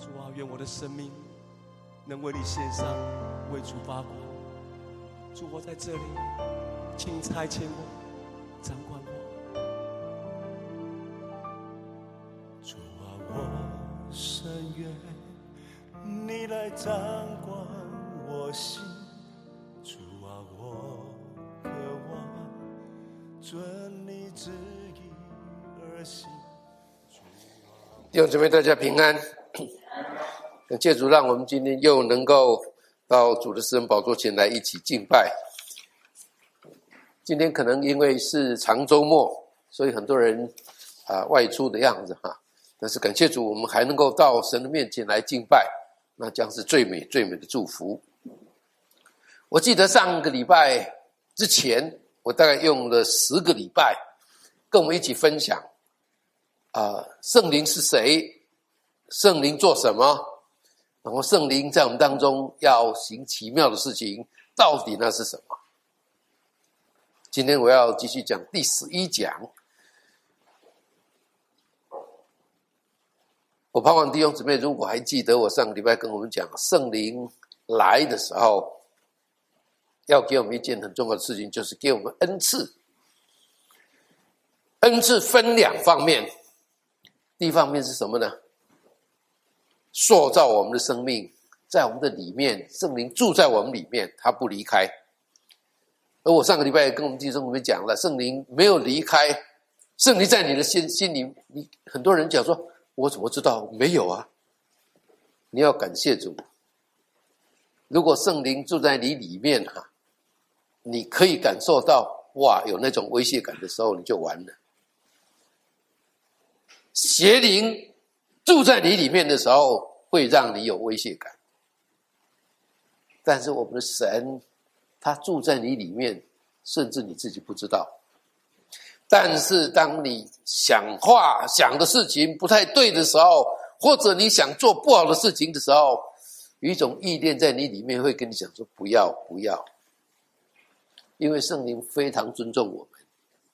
主啊，愿我的生命能为你献上，为主发光。主，我在这里，请差遣我，掌管我。主啊，我深愿你来掌管我心。主啊，我渴望遵你旨意而行。 弟兄姊妹，大家平安。感谢主，让我们今天又能够到主的施恩宝座前来一起敬拜。今天可能因为是长周末，所以很多人外出的样子哈。但是感谢主，我们还能够到神的面前来敬拜，那将是最美最美的祝福。我记得上个礼拜之前，我大概用了10个礼拜跟我们一起分享圣灵是谁，圣灵做什么，然后圣灵在我们当中要行奇妙的事情，到底那是什么？今天我要继续讲第11讲。我盼望弟兄姊妹如果还记得我上个礼拜跟我们讲圣灵来的时候要给我们一件很重要的事情，就是给我们恩赐。恩赐分2方面，第一方面是什么呢？塑造我们的生命，在我们的里面，圣灵住在我们里面，他不离开。而我上个礼拜也跟我们弟兄们讲了，圣灵没有离开，圣灵在你的心里，你很多人讲说，我怎么知道？没有啊。你要感谢主，如果圣灵住在你里面你可以感受到有那种威胁感的时候，你就完了。邪灵住在你里面的时候，会让你有威胁感。但是我们的神，他住在你里面，甚至你自己不知道。但是当你想的事情不太对的时候，或者你想做不好的事情的时候，有一种意念在你里面会跟你讲说不要不要。因为圣灵非常尊重我们，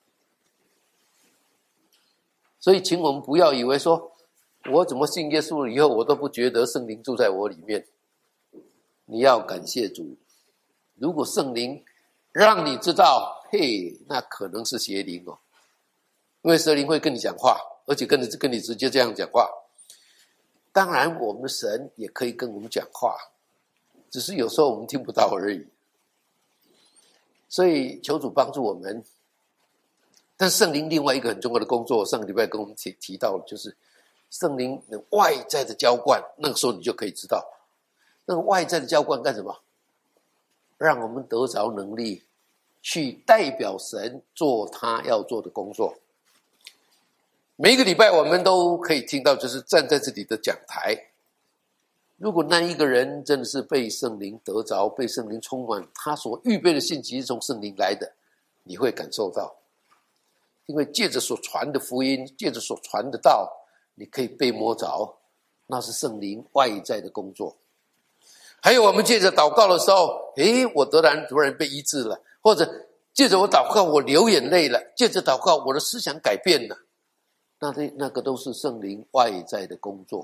所以请我们不要以为说我怎么信耶稣了以后我都不觉得圣灵住在我里面。你要感谢主，如果圣灵让你知道那可能是邪灵因为邪灵会跟你讲话，而且跟你直接这样讲话。当然我们的神也可以跟我们讲话，只是有时候我们听不到而已。所以求主帮助我们。但圣灵另外一个很重要的工作，上个礼拜跟我们提到的，就是圣灵的外在的浇灌。那个时候你就可以知道，那个外在的浇灌干什么？让我们得着能力去代表神做他要做的工作。每一个礼拜我们都可以听到，就是站在这里的讲台，如果那一个人真的是被圣灵得着，被圣灵充满，他所预备的信息是从圣灵来的，你会感受到。因为借着所传的福音，借着所传的道，你可以被摸着，那是圣灵外在的工作。还有我们借着祷告的时候，我突然被医治了，或者借着我祷告我流眼泪了，借着祷告我的思想改变了，那个都是圣灵外在的工作。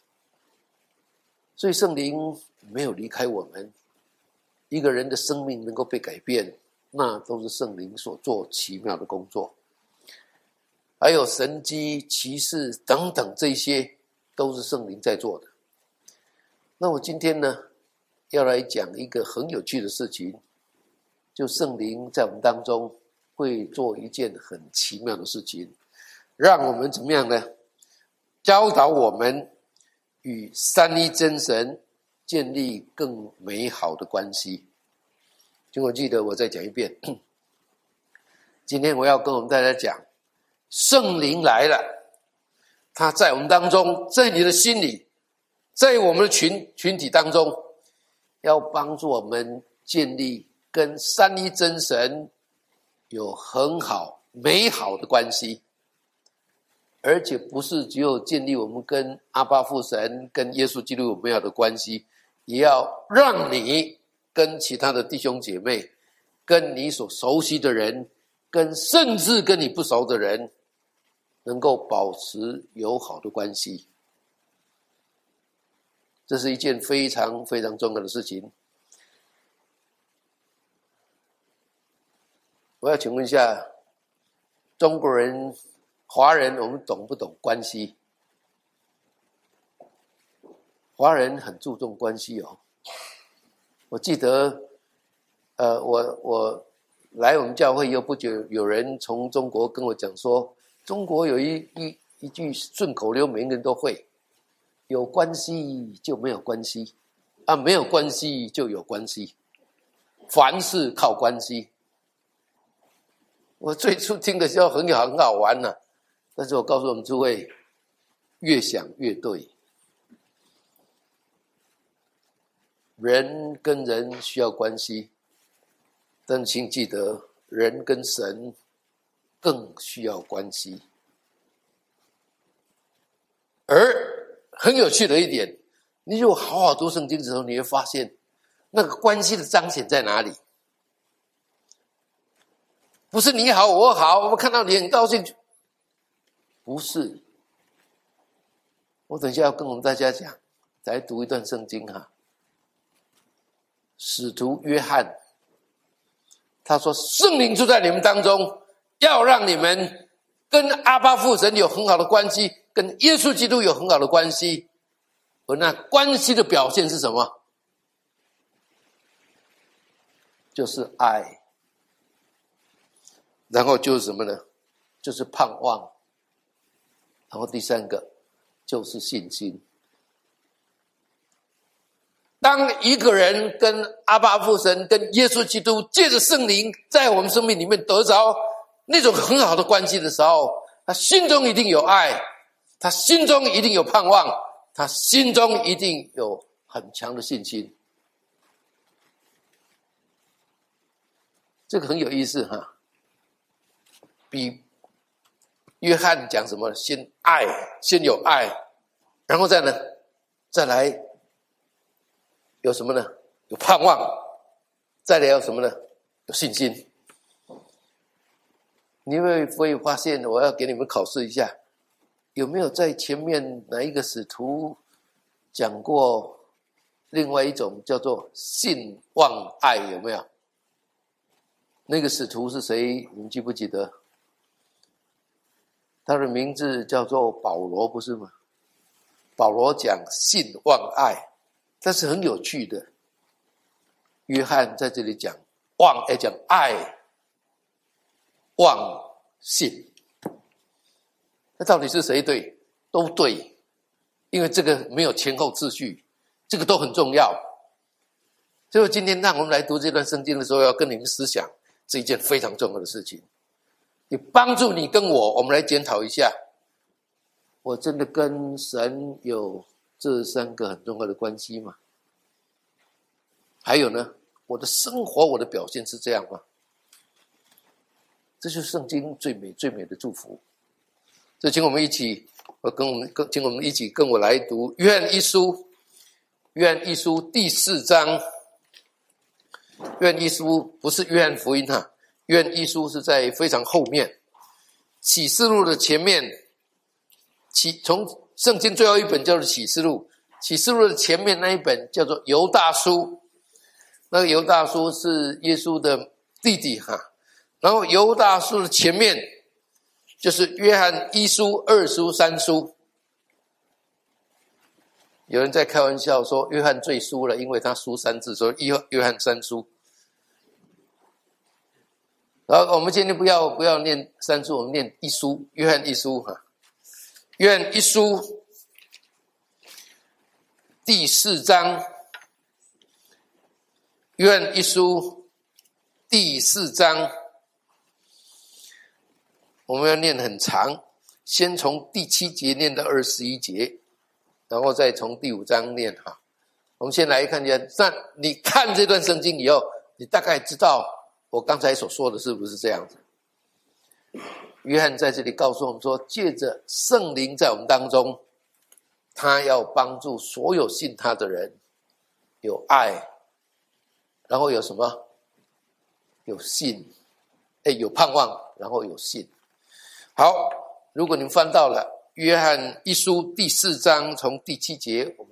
所以圣灵没有离开我们，一个人的生命能够被改变，那都是圣灵所做奇妙的工作。还有神迹奇事等等，这些都是圣灵在做的。那我今天呢要来讲一个很有趣的事情，就圣灵在我们当中会做一件很奇妙的事情，让我们怎么样呢？教导我们与三一真神建立更美好的关系。请我记得我再讲一遍。今天我要跟我们大家讲，圣灵来了，他在我们当中，在你的心里，在我们的群体当中，要帮助我们建立跟三一真神有很好美好的关系。而且不是只有建立我们跟阿爸父神跟耶稣基督有美好的关系，也要让你跟其他的弟兄姐妹，跟你所熟悉的人，甚至跟你不熟的人，能够保持友好的关系。 这是一件非常非常重要的事情。我要请问一下，中国人、华人，我们懂不懂关系？华人很注重关系哦。我记得，我来我们教会以后不久，有人从中国跟我讲说，中国有一句顺口溜，每个人都会：有关系就没有关系，啊，没有关系就有关系，凡事靠关系。我最初听的时候很好玩啊，但是我告诉我们诸位，越想越对。人跟人需要关系，但请记得，人跟神更需要关系。而很有趣的一点，你如果好好读圣经的时候，你会发现那个关系的彰显在哪里？不是你好我好，我们看到你很高兴，不是。我等一下要跟我们大家讲，再读一段圣经哈。使徒约翰他说，圣灵住在你们当中，要让你们跟阿爸父神有很好的关系，跟耶稣基督有很好的关系。而那关系的表现是什么？就是爱。然后就是什么呢？就是盼望。然后第三个就是信心。当一个人跟阿爸父神、跟耶稣基督借着圣灵在我们生命里面得着那种很好的关系的时候，他心中一定有爱，他心中一定有盼望，他心中一定有很强的信心。这个很有意思哈。比约翰讲什么？先爱，先有爱，然后再来有什么呢？有盼望，再来有什么呢？有信心。你会发现，我要给你们考试一下，有没有在前面哪一个使徒讲过另外一种叫做信望爱？有没有？那个使徒是谁？你们记不记得？他的名字叫做保罗，不是吗？保罗讲信望爱，但是很有趣的，约翰在这里讲望，讲爱望信。那到底是谁对？都对，因为这个没有前后次序，这个都很重要。所以今天让我们来读这段圣经的时候，要跟你们思想这一件非常重要的事情，也帮助你跟我们来检讨一下，我真的跟神有这三个很重要的关系吗？还有呢，我的生活，我的表现是这样吗？这就是圣经最美最美的祝福。所以请我们一起，请我们一起跟我来读约翰一书，约翰一书第4章。约翰一书不是约翰福音哈，约翰一书是在非常后面，启示录的前面，从圣经最后一本叫做启示录，启示录的前面那一本叫做犹大书，那个犹大书是耶稣的弟弟哈，然后犹大书的前面就是约翰一书、二书、三书。有人在开玩笑说约翰最输了，因为他输3次，所以约翰3书。然后我们今天不要念3书，我们念一书，约翰一书哈。约翰一书第4章，约翰一书第4章，我们要念很长，先从第7节念到21节，然后再从第5章念哈。我们先来看一下，那你看这段圣经以后，你大概知道我刚才所说的是不是这样子？约翰在这里告诉我们说，借着圣灵在我们当中，他要帮助所有信他的人有爱，然后有什么？有信，有盼望，然后有信。好，如果你们翻到了约翰一书第4章，从第7节，我们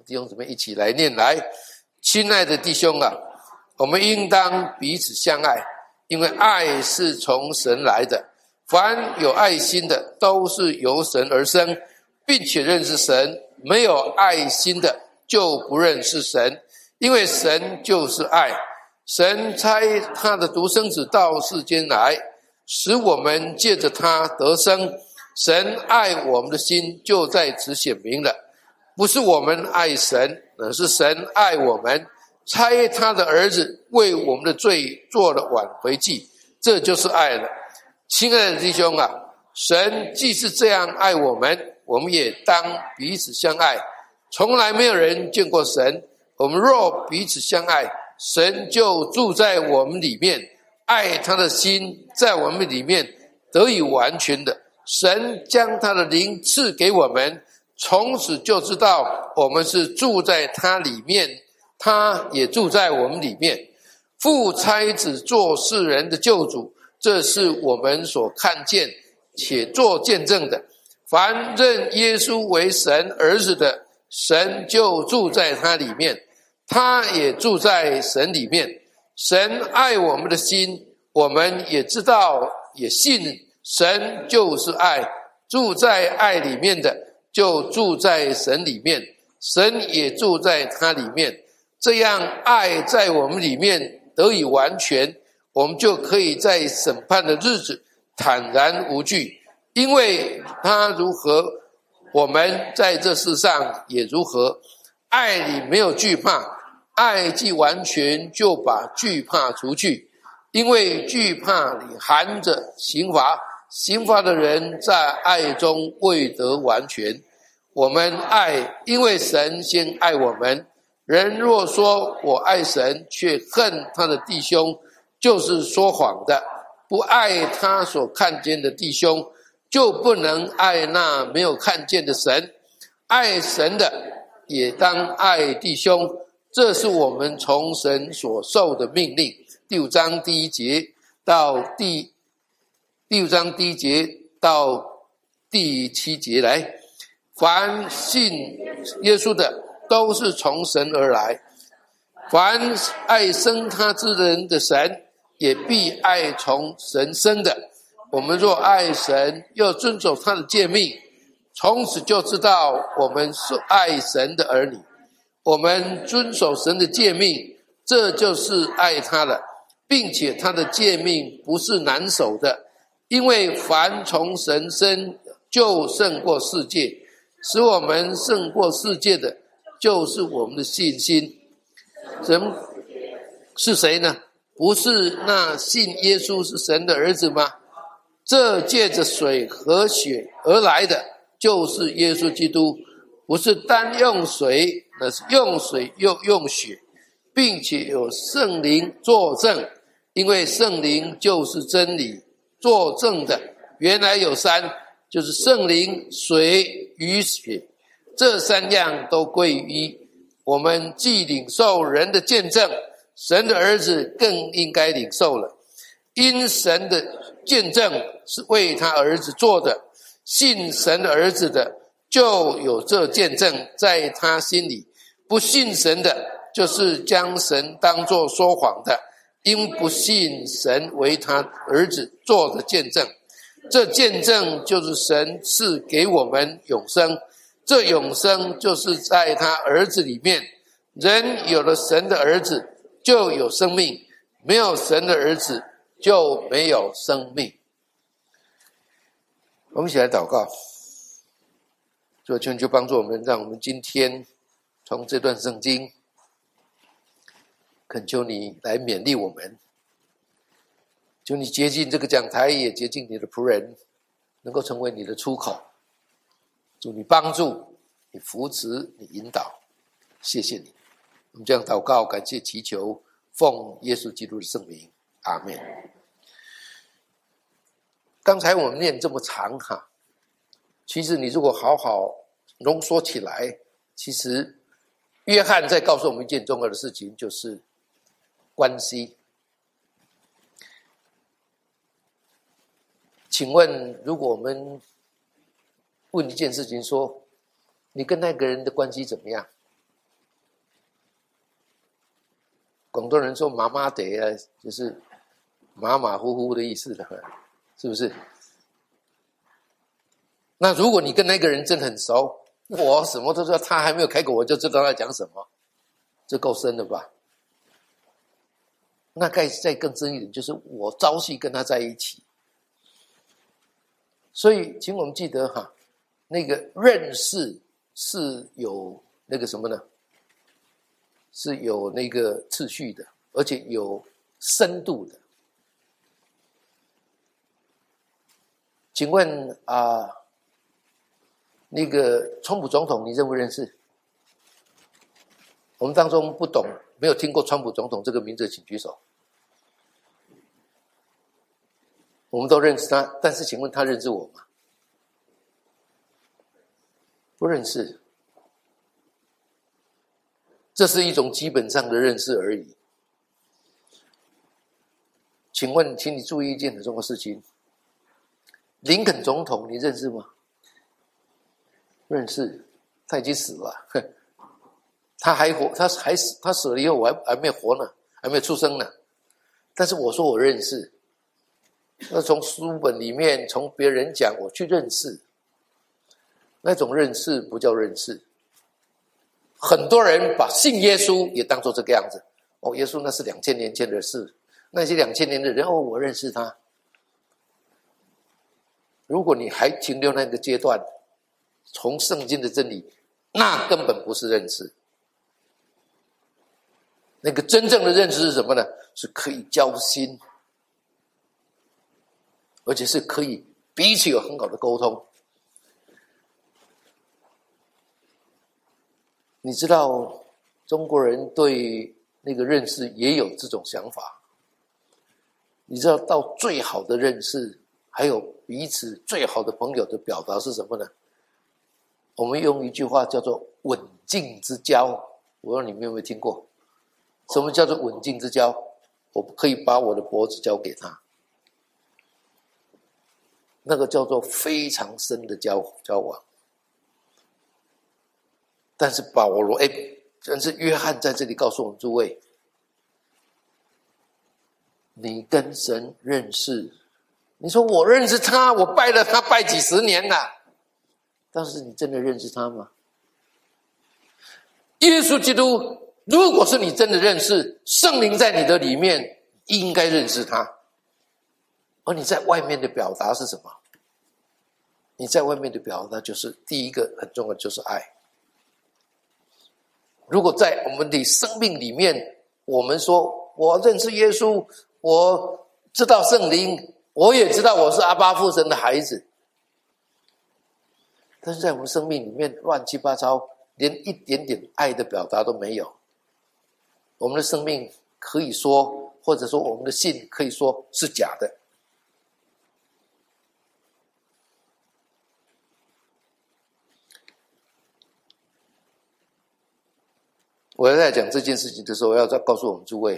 弟兄姊妹一起来念来。亲爱的弟兄啊，我们应当彼此相爱，因为爱是从神来的。凡有爱心的，都是由神而生，并且认识神。没有爱心的，就不认识神，因为神就是爱。神差他的独生子到世间来，使我们借着他得生。神爱我们的心就在此显明了，不是我们爱神，而是神爱我们，差他的儿子为我们的罪做了挽回祭，这就是爱了。亲爱的弟兄啊，神既是这样爱我们，我们也当彼此相爱。从来没有人见过神，我们若彼此相爱，神就住在我们里面，爱他的心在我们里面得以完全的。神将他的灵赐给我们，从此就知道我们是住在他里面，他也住在我们里面。父差子做世人的救主，这是我们所看见且做见证的。凡认耶稣为神儿子的，神就住在他里面，他也住在神里面。神爱我们的心，我们也知道也信，神就是爱，住在爱里面的就住在神里面，神也住在他里面。这样爱在我们里面得以完全，我们就可以在审判的日子坦然无惧，因为他如何，我们在这世上也如何。爱里没有惧怕，爱既完全，就把惧怕除去，因为惧怕里含着刑罚，刑罚的人在爱中未得完全。我们爱，因为神先爱我们。人若说我爱神，却恨他的弟兄，就是说谎的。不爱他所看见的弟兄，就不能爱那没有看见的神。爱神的也当爱弟兄，这是我们从神所受的命令。第5章第1节到第6章第1节到第7节来。凡信耶稣的，都是从神而来。凡爱生他之人的神，也必爱从神生的。我们若爱神，又遵守他的诫命，从此就知道我们是爱神的儿女。我们遵守神的诫命，这就是爱他了，并且他的诫命不是难守的，因为凡从神生，就胜过世界。使我们胜过世界的，就是我们的信心。人是谁呢？不是那信耶稣是神的儿子吗？这借着水和血而来的，就是耶稣基督，不是单用水，而是用水又用血，并且有圣灵作证，因为圣灵就是真理，作证的原来有3，就是圣灵、水与血，这3样都归于一。我们既领受人的见证，神的儿子更应该领受了。因神的见证是为他儿子做的，信神的儿子的就有这见证在他心里。不信神的，就是将神当作说谎的，因不信神为他儿子做的见证。这见证就是神赐给我们永生，这永生就是在他儿子里面。人有了神的儿子，就有生命；没有神的儿子，就没有生命。我们一起来祷告，主求你就帮助我们，让我们今天从这段圣经，恳求你来勉励我们，求你洁净这个讲台，也洁净你的仆人，能够成为你的出口。祝你帮助，你扶持，你引导，谢谢你。我们这样祷告，感谢祈求，奉耶稣基督的圣名，阿们。刚才我们念这么长哈，其实你如果好好浓缩起来，其实约翰在告诉我们一件重要的事情，就是关系。请问，如果我们问一件事情说，你跟那个人的关系怎么样？ 广东人说麻麻得啊，就是马马虎虎的意思的，是不是？那如果你跟那个人真的很熟，我什么都知道，他还没有开口我就知道他讲什么，这够深了吧？那再更深一点，就是我朝夕跟他在一起。所以请我们记得哈，那个认识是有那个什么呢？是有那个次序的，而且有深度的。请问那个川普总统你认不认识？我们当中不懂没有听过川普总统这个名字请举手。我们都认识他，但是请问他认识我吗？不认识。这是一种基本上的认识而已。请问请你注意一件很重要的事情，林肯总统你认识吗？认识，他已经死了，他还活，他死了以后我还没有活呢，还没有出生呢。但是我说我认识，那从书本里面从别人讲我去认识，那种认识不叫认识。很多人把信耶稣也当作这个样子，耶稣那是2000年前的事，那些2000年的人我认识他。如果你还停留那个阶段，从圣经的真理，那根本不是认识。那个真正的认识是什么呢？是可以交心，而且是可以彼此有很好的沟通。你知道中国人对那个认识也有这种想法。你知道到最好的认识还有彼此最好的朋友的表达是什么呢？我们用一句话叫做刎颈之交，我不知道你们有没有听过。什么叫做刎颈之交？我可以把我的脖子交给他，那个叫做非常深的交往。但是保罗但是约翰在这里告诉我们诸位，你跟神认识，你说我认识他，我拜了他拜几十年了，但是你真的认识他吗？耶稣基督如果是你真的认识，圣灵在你的里面应该认识他，而你在外面的表达是什么？你在外面的表达就是第一个很重要的就是爱。如果在我们的生命里面，我们说我认识耶稣，我知道圣灵，我也知道我是阿爸父神的孩子，但是在我们生命里面乱七八糟，连一点点爱的表达都没有，我们的生命可以说，或者说我们的信可以说是假的。我在讲这件事情的时候，要再告诉我们诸位，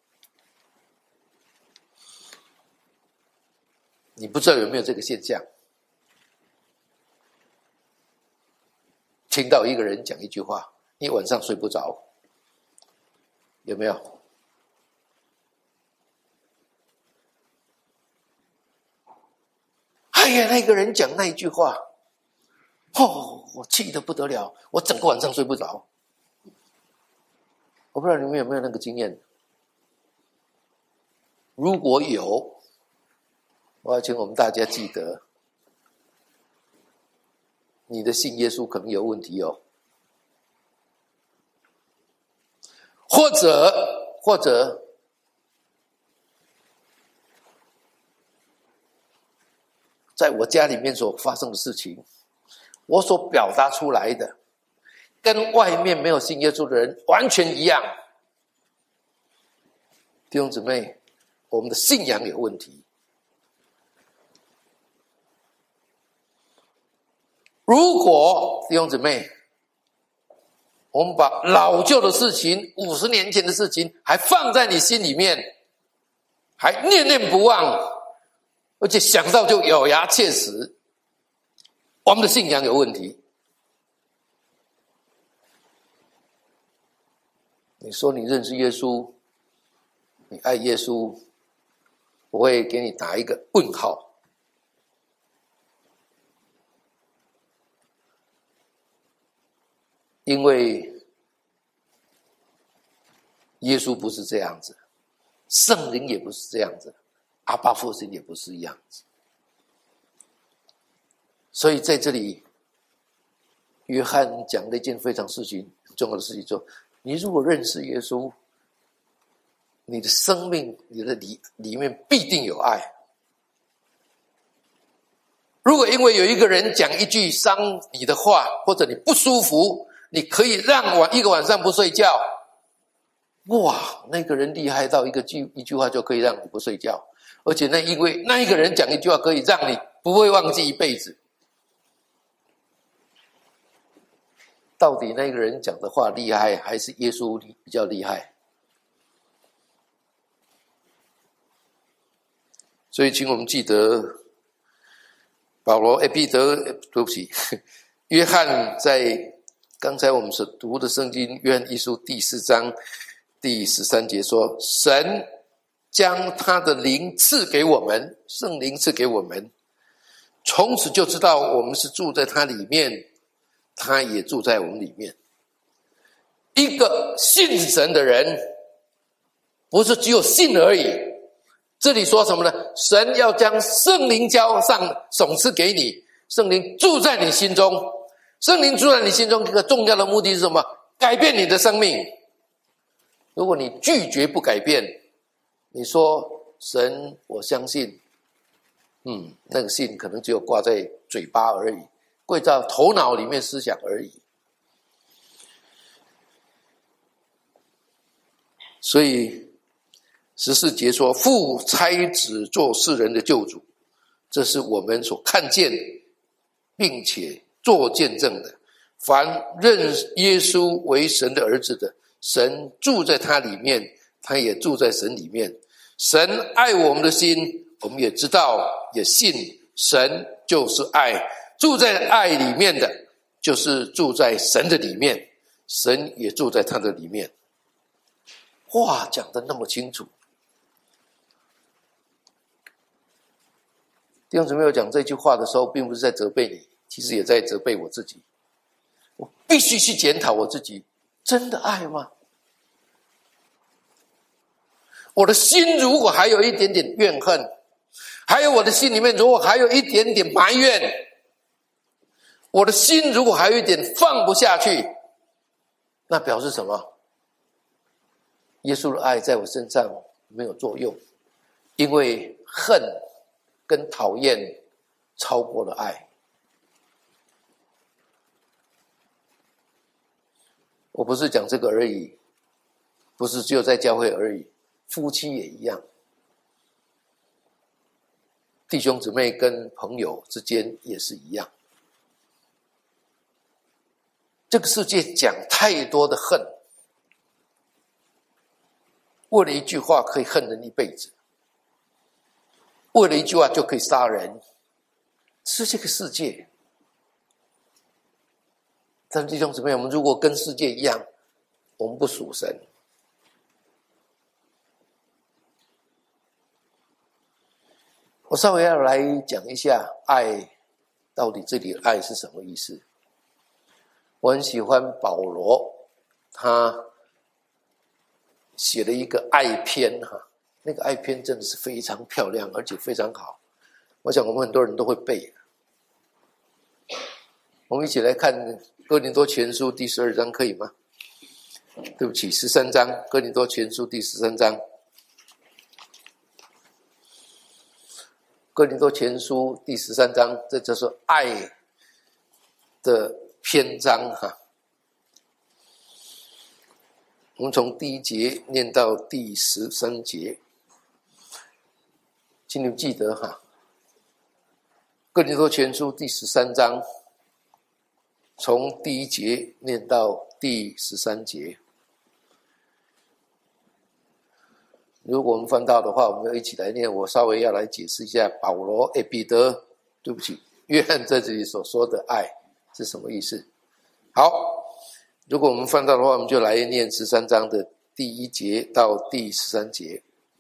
你不知道有没有这个现象，听到一个人讲一句话，你晚上睡不着，有没有？哎呀，那个人讲那一句话，我气得不得了，我整个晚上睡不着。我不知道你们有没有那个经验，如果有，我要请我们大家记得，你的信耶稣可能有问题哦，或者在我家里面所发生的事情，我所表达出来的跟外面没有信耶稣的人完全一样。弟兄姊妹，我们的信仰有问题。如果弟兄姊妹，我们把老旧的事情50年前的事情还放在你心里面，还念念不忘，而且想到就咬牙切齿，我们的信仰有问题。你说你认识耶稣， 你爱耶稣，我会给你打一个问号。因为耶稣不是这样子，圣灵也不是这样子，阿爸父神也不是一样子。所以在这里，约翰讲了一件非常重要的事情，说：你如果认识耶稣，你的生命，你的里面必定有爱。如果因为有一个人讲一句伤你的话，或者你不舒服，你可以让一个晚上不睡觉，哇，那个人厉害到一句话就可以让你不睡觉，而且因为那一个人讲一句话可以让你不会忘记一辈子。到底那个人讲的话厉害，还是耶稣比较厉害？所以请我们记得，对不起，约翰在刚才我们所读的圣经约翰一书第4章第13节说：神将他的灵赐给我们，圣灵赐给我们，从此就知道我们是住在他里面，他也住在我们里面。一个信神的人，不是只有信而已。这里说什么呢？神要将圣灵赏赐给你，圣灵住在你心中。圣灵住在你心中，一个重要的目的是什么？改变你的生命。如果你拒绝不改变，你说神我相信，那个信可能只有挂在嘴巴而已，挂在头脑里面思想而已。所以14节说：父差子做世人的救主，这是我们所看见并且做见证的。凡认耶稣为神的儿子的，神住在他里面，他也住在神里面。神爱我们的心，我们也知道也信，神就是爱，住在爱里面的就是住在神的里面，神也住在他的里面。话讲得那么清楚。弟兄姊妹，我讲这句话的时候并不是在责备你，其实也在责备我自己。我必须去检讨我自己，真的爱吗？我的心如果还有一点点怨恨，还有我的心里面如果还有一点点埋怨，我的心如果还有一点放不下去，那表示什么？耶稣的爱在我身上没有作用，因为恨跟讨厌超过了爱。我不是讲这个而已，不是只有在教会而已，夫妻也一样，弟兄姊妹跟朋友之间也是一样。这个世界讲太多的恨，为了一句话可以恨人一辈子，为了一句话就可以杀人，是这个世界。但弟兄姊妹，我们如果跟世界一样，我们不属神。我稍微要来讲一下爱，到底这里的爱是什么意思。我很喜欢保罗，他写了一个爱篇，那个爱篇真的是非常漂亮，而且非常好。我想我们很多人都会背。我们一起来看哥林多前书第12章，可以吗？对不起，13章，哥林多前书第13章。哥林多前书第13章，这就是爱的篇章我们从第1节念到第13节，请你们记得哥林多前书第13章，从第1节念到第13节。如果我们翻到的话，我们要一起来念。我稍微要来解释一下保罗彼得，对不起，约翰在这里所说的爱是什么意思。好，如果我们翻到的话，我们就来念13章的第1节到第13节。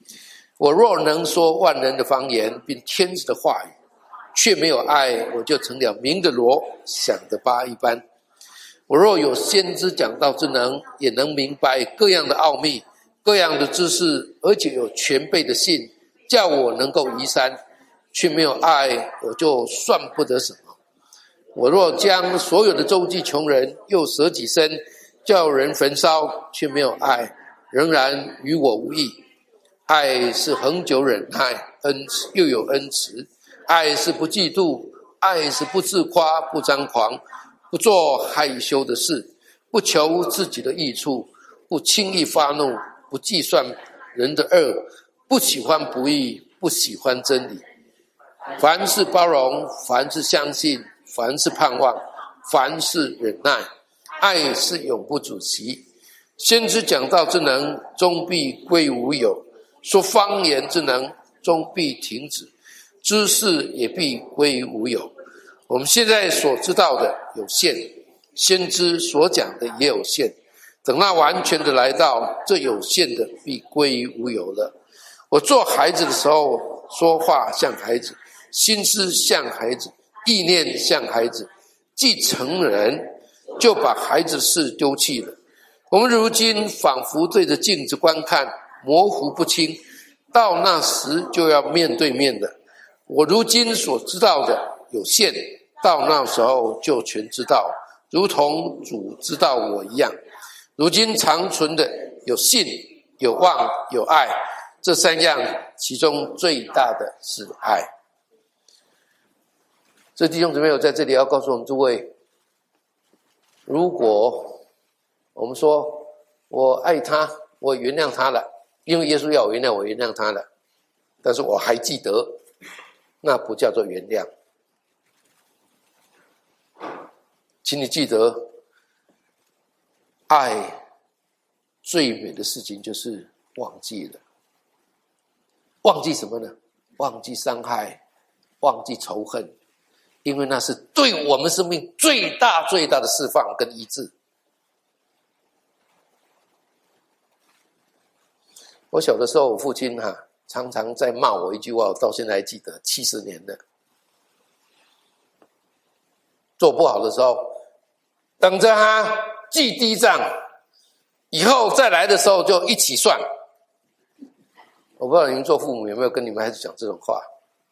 我若能说万人的方言，并天子的话语，却没有爱，我就成了鸣的锣，响的钹一般。我若有先知讲道之能，也能明白各样的奥秘，各样的知识，而且有全备的信，叫我能够移山，却没有爱，我就算不得什么。我若将所有的周济穷人，又舍己身，叫人焚烧，却没有爱，仍然与我无益。爱是恒久忍耐，恩慈又有恩慈。爱是不嫉妒，爱是不自夸，不张狂，不做害羞的事，不求自己的益处，不轻易发怒，不计算人的恶，不喜欢不义，不喜欢真理。凡事包容，凡事相信，凡事盼望，凡事忍耐。爱是永不止息。先知讲道之能，终必归无有；说方言之能，终必停止；知识也必归无有。我们现在所知道的有限，先知所讲的也有限。等那完全的来到，这有限的必归无有了。我做孩子的时候，说话像孩子，心思像孩子，意念像孩子，既成人，就把孩子的事丢弃了。我们如今仿佛对着镜子观看，模糊不清，到那时就要面对面的。我如今所知道的有限，到那时候就全知道，如同主知道我一样。如今长存的有信、有望、有爱，这三样其中最大的是爱。这弟兄姊妹，我在这里要告诉我们诸位，如果我们说我爱他，我原谅他了，因为耶稣要我原谅，我原谅他了，但是我还记得，那不叫做原谅。请你记得，爱最美的事情就是忘记了。忘记什么呢？忘记伤害，忘记仇恨，因为那是对我们生命最大最大的释放跟医治。我小的时候，我父亲常常在骂我一句话，我到现在还记得，70年了。做不好的时候，等着他记低账，以后再来的时候就一起算。我不知道你们做父母有没有跟你们孩子讲这种话。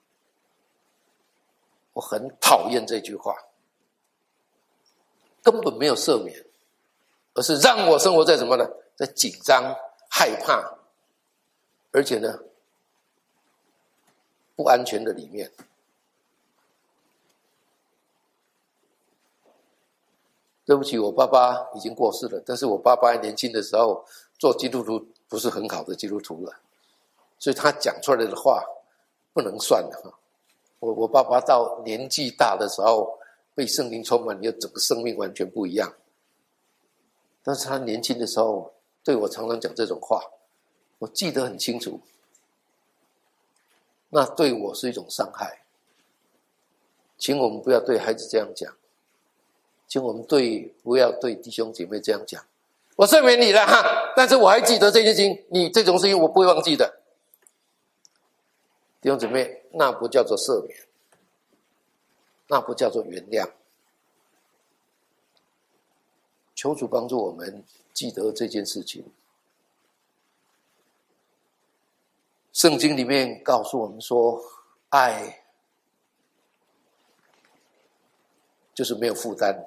我很讨厌这句话，根本没有赦免，而是让我生活在什么呢？在紧张、害怕，而且呢，不安全的里面。对不起，我爸爸已经过世了，但是我爸爸年轻的时候做基督徒不是很好的基督徒了，所以他讲出来的话不能算的。我爸爸到年纪大的时候被圣灵充满，整个生命完全不一样。但是他年轻的时候对我常常讲这种话，我记得很清楚，那对我是一种伤害。请我们不要对孩子这样讲，请我们不要对弟兄姐妹这样讲。我赦免你了但是我还记得这件事情，你这种事情我不会忘记的。弟兄姊妹，那不叫做赦免，那不叫做原谅。求主帮助我们记得这件事情。圣经里面告诉我们说，爱就是没有负担。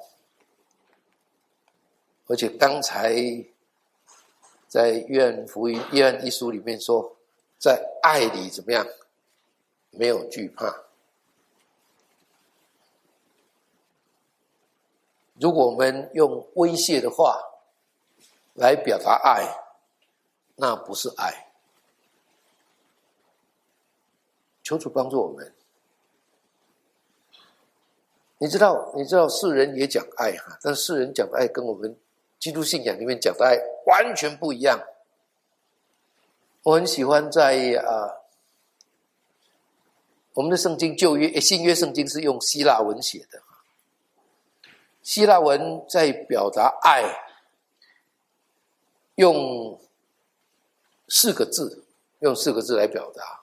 而且刚才在约翰福音约翰一书里面说，在爱里怎么样？没有惧怕。如果我们用威胁的话来表达爱，那不是爱。求主帮助我们。你知道世人也讲爱但是世人讲的爱跟我们基督信仰里面讲的爱完全不一样。我很喜欢在我们的圣经旧约新约圣经是用希腊文写的。希腊文在表达爱用4个字， 用4个字来表达。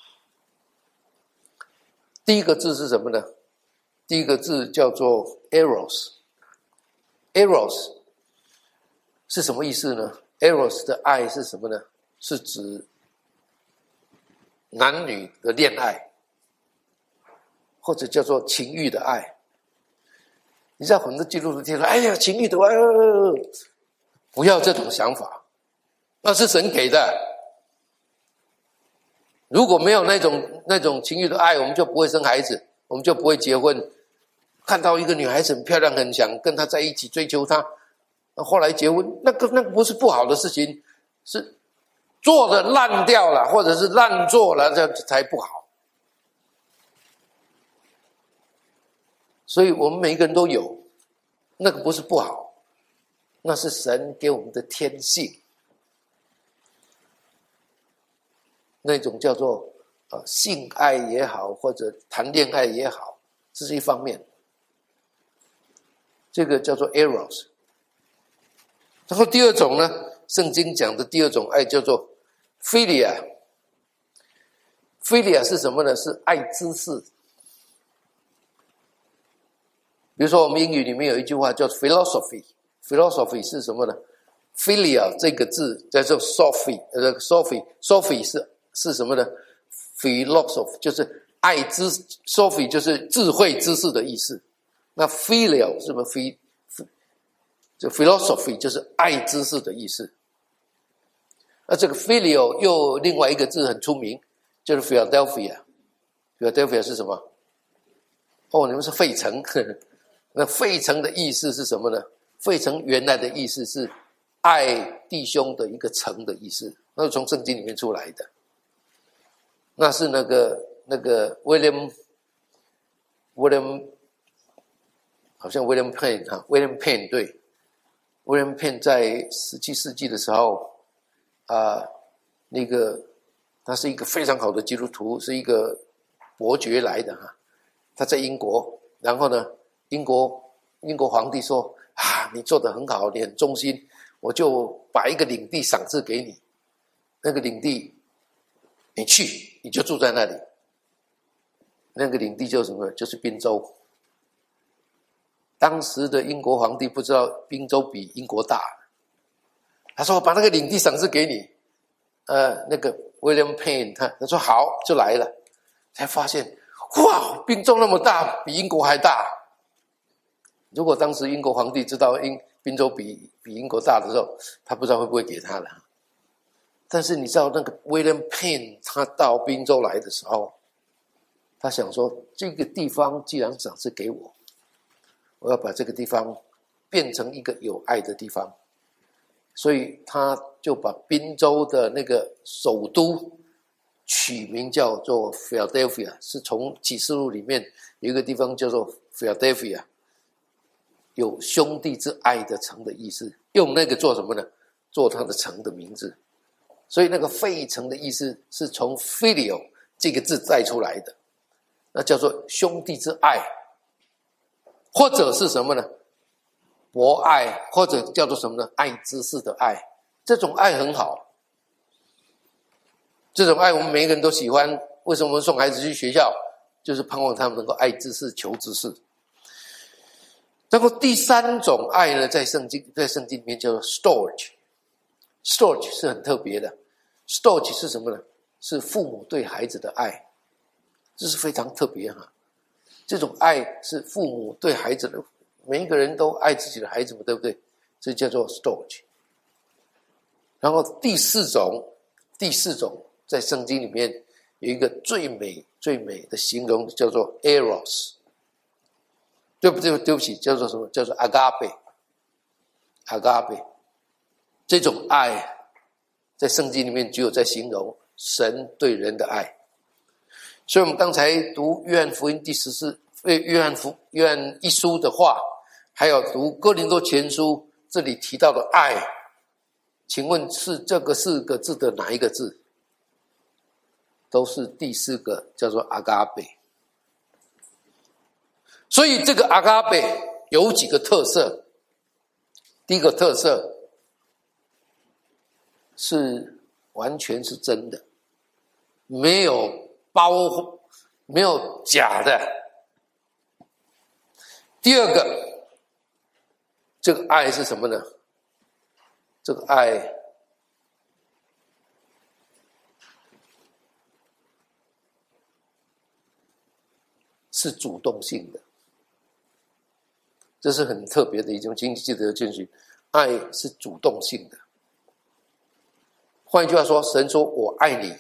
第一个字是什么呢？第一个字叫做 eros。eros 是什么意思呢？ eros 的爱是什么呢？是指男女的恋爱，或者叫做情欲的爱。你知道很多基督徒听说，哎呀，情欲的爱，不要这种想法，那是神给的。如果没有那种情欲的爱，我们就不会生孩子，我们就不会结婚。看到一个女孩子很漂亮，很想跟她在一起，追求她，后来结婚，那个不是不好的事情，是做的烂掉了，或者是烂做了，这才不好。所以我们每一个人都有，那个不是不好，那是神给我们的天性，那种叫做性爱也好，或者谈恋爱也好，这是一方面，这个叫做 eros。 然后第二种呢，圣经讲的第二种爱叫做 philia。 philia 是什么呢？是爱知识。比如说我们英语里面有一句话叫 philosophy。 philosophy 是什么呢？ philia 这个字叫做 sophie。sophie 是什么呢？ philosophy 就是爱知 ，sophie 就是智慧知识的意思。那 philia 是不是就 philosophy 就是爱知识的意思。那这个 philio 又另外一个字很出名，就是 Philadelphia。Philadelphia 是什么？哦，你们是费城。那费城的意思是什么呢？费城原来的意思是爱弟兄的一个城的意思，那是从圣经里面出来的。那是那个 William 好像 William Penn 对 William Penn 在17世纪的时候他是一个非常好的基督徒，是一个伯爵来的他在英国，然后呢英国皇帝说你做得很好，你很忠心，我就把一个领地赏赐给你，那个领地你去你就住在那里，那个领地就是什么？就是宾州。当时的英国皇帝不知道宾州比英国大，他说我把那个领地赏赐给你，那个 William Penn 他说好，就来了，才发现哇，宾州那么大，比英国还大。如果当时英国皇帝知道宾州比英国大的时候，他不知道会不会给他了。但是你知道那个 William Penn 他到宾州来的时候，他想说这个地方既然赏赐给我，我要把这个地方变成一个有爱的地方，所以他就把宾州的那个首都取名叫做 Philadelphia， 是从启示录里面有一个地方叫做 Philadelphia， 有兄弟之爱的城的意思，用那个做什么呢？做他的城的名字。所以那个费城的意思是从 Filio 这个字带出来的，那叫做兄弟之爱，或者是什么呢？博爱，或者叫做什么呢？爱知识的爱。这种爱很好，这种爱我们每一个人都喜欢。为什么我们送孩子去学校？就是盼望他们能够爱知识、求知识。然后第三种爱呢，在圣经里面叫做 storge。storge 是很特别的。storge 是什么呢？是父母对孩子的爱，这是非常特别这种爱是父母对孩子的，每一个人都爱自己的孩子嘛，对不对？这叫做 storge。然后第四种在圣经里面有一个最美的形容，叫做 eros。对不起，叫做什么？叫做 agape。这种爱在圣经里面只有在形容神对人的爱。所以我们刚才读约翰福音第14约翰一书的话，还有读哥林多前书这里提到的爱，请问是这个4个字的哪一个字？都是第4个，叫做 agape。所以这个 agape 有几个特色。第一个特色是完全是真的， 没有没有假的。第二个，这个爱是什么呢？这个爱是主动性的，这是很特别的一种经济的进行。爱是主动性的。换一句话说，神说我爱你，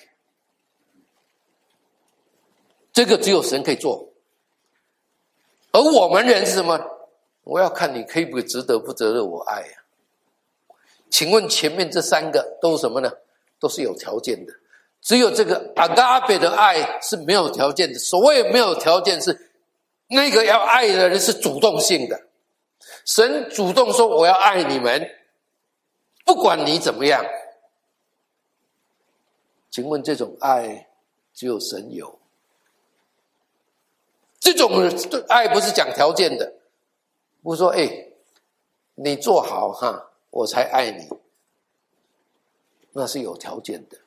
这个只有神可以做。而我们人是什么？我要看你可以不可以值得不值得我爱啊。请问前面这三个都是什么呢？都是有条件的。只有这个阿嘎贝的爱是没有条件的。所谓没有条件，是那个要爱的人是主动性的。神主动说我要爱你们，不管你怎么样。请问这种爱只有神有。这种爱不是讲条件的，不是说你做好哈我才爱你，那是有条件的。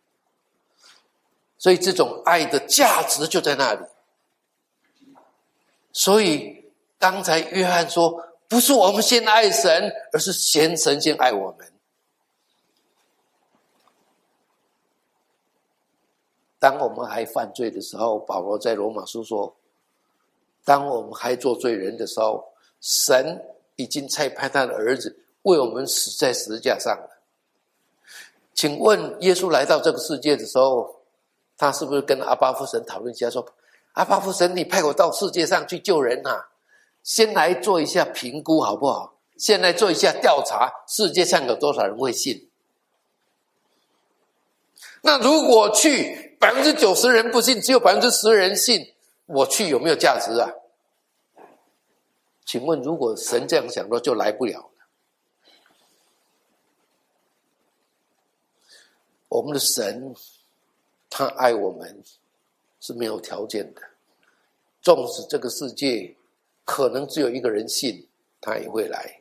所以这种爱的价值就在那里。所以刚才约翰说，不是我们先爱神，而是神先爱我们。当我们还犯罪的时候，保罗在罗马书说，当我们还做罪人的时候，神已经差派他的儿子为我们死在十字架上了。请问耶稣来到这个世界的时候，他是不是跟阿爸父神讨论一下说，阿爸父神，你派我到世界上去救人啊，先来做一下评估好不好？先来做一下调查，世界上有多少人会信？那如果去90%人不信，只有10%人信，我去有没有价值啊？请问如果神这样想的就来不了了。我们的神他爱我们是没有条件的，纵使这个世界可能只有一个人信，他也会来。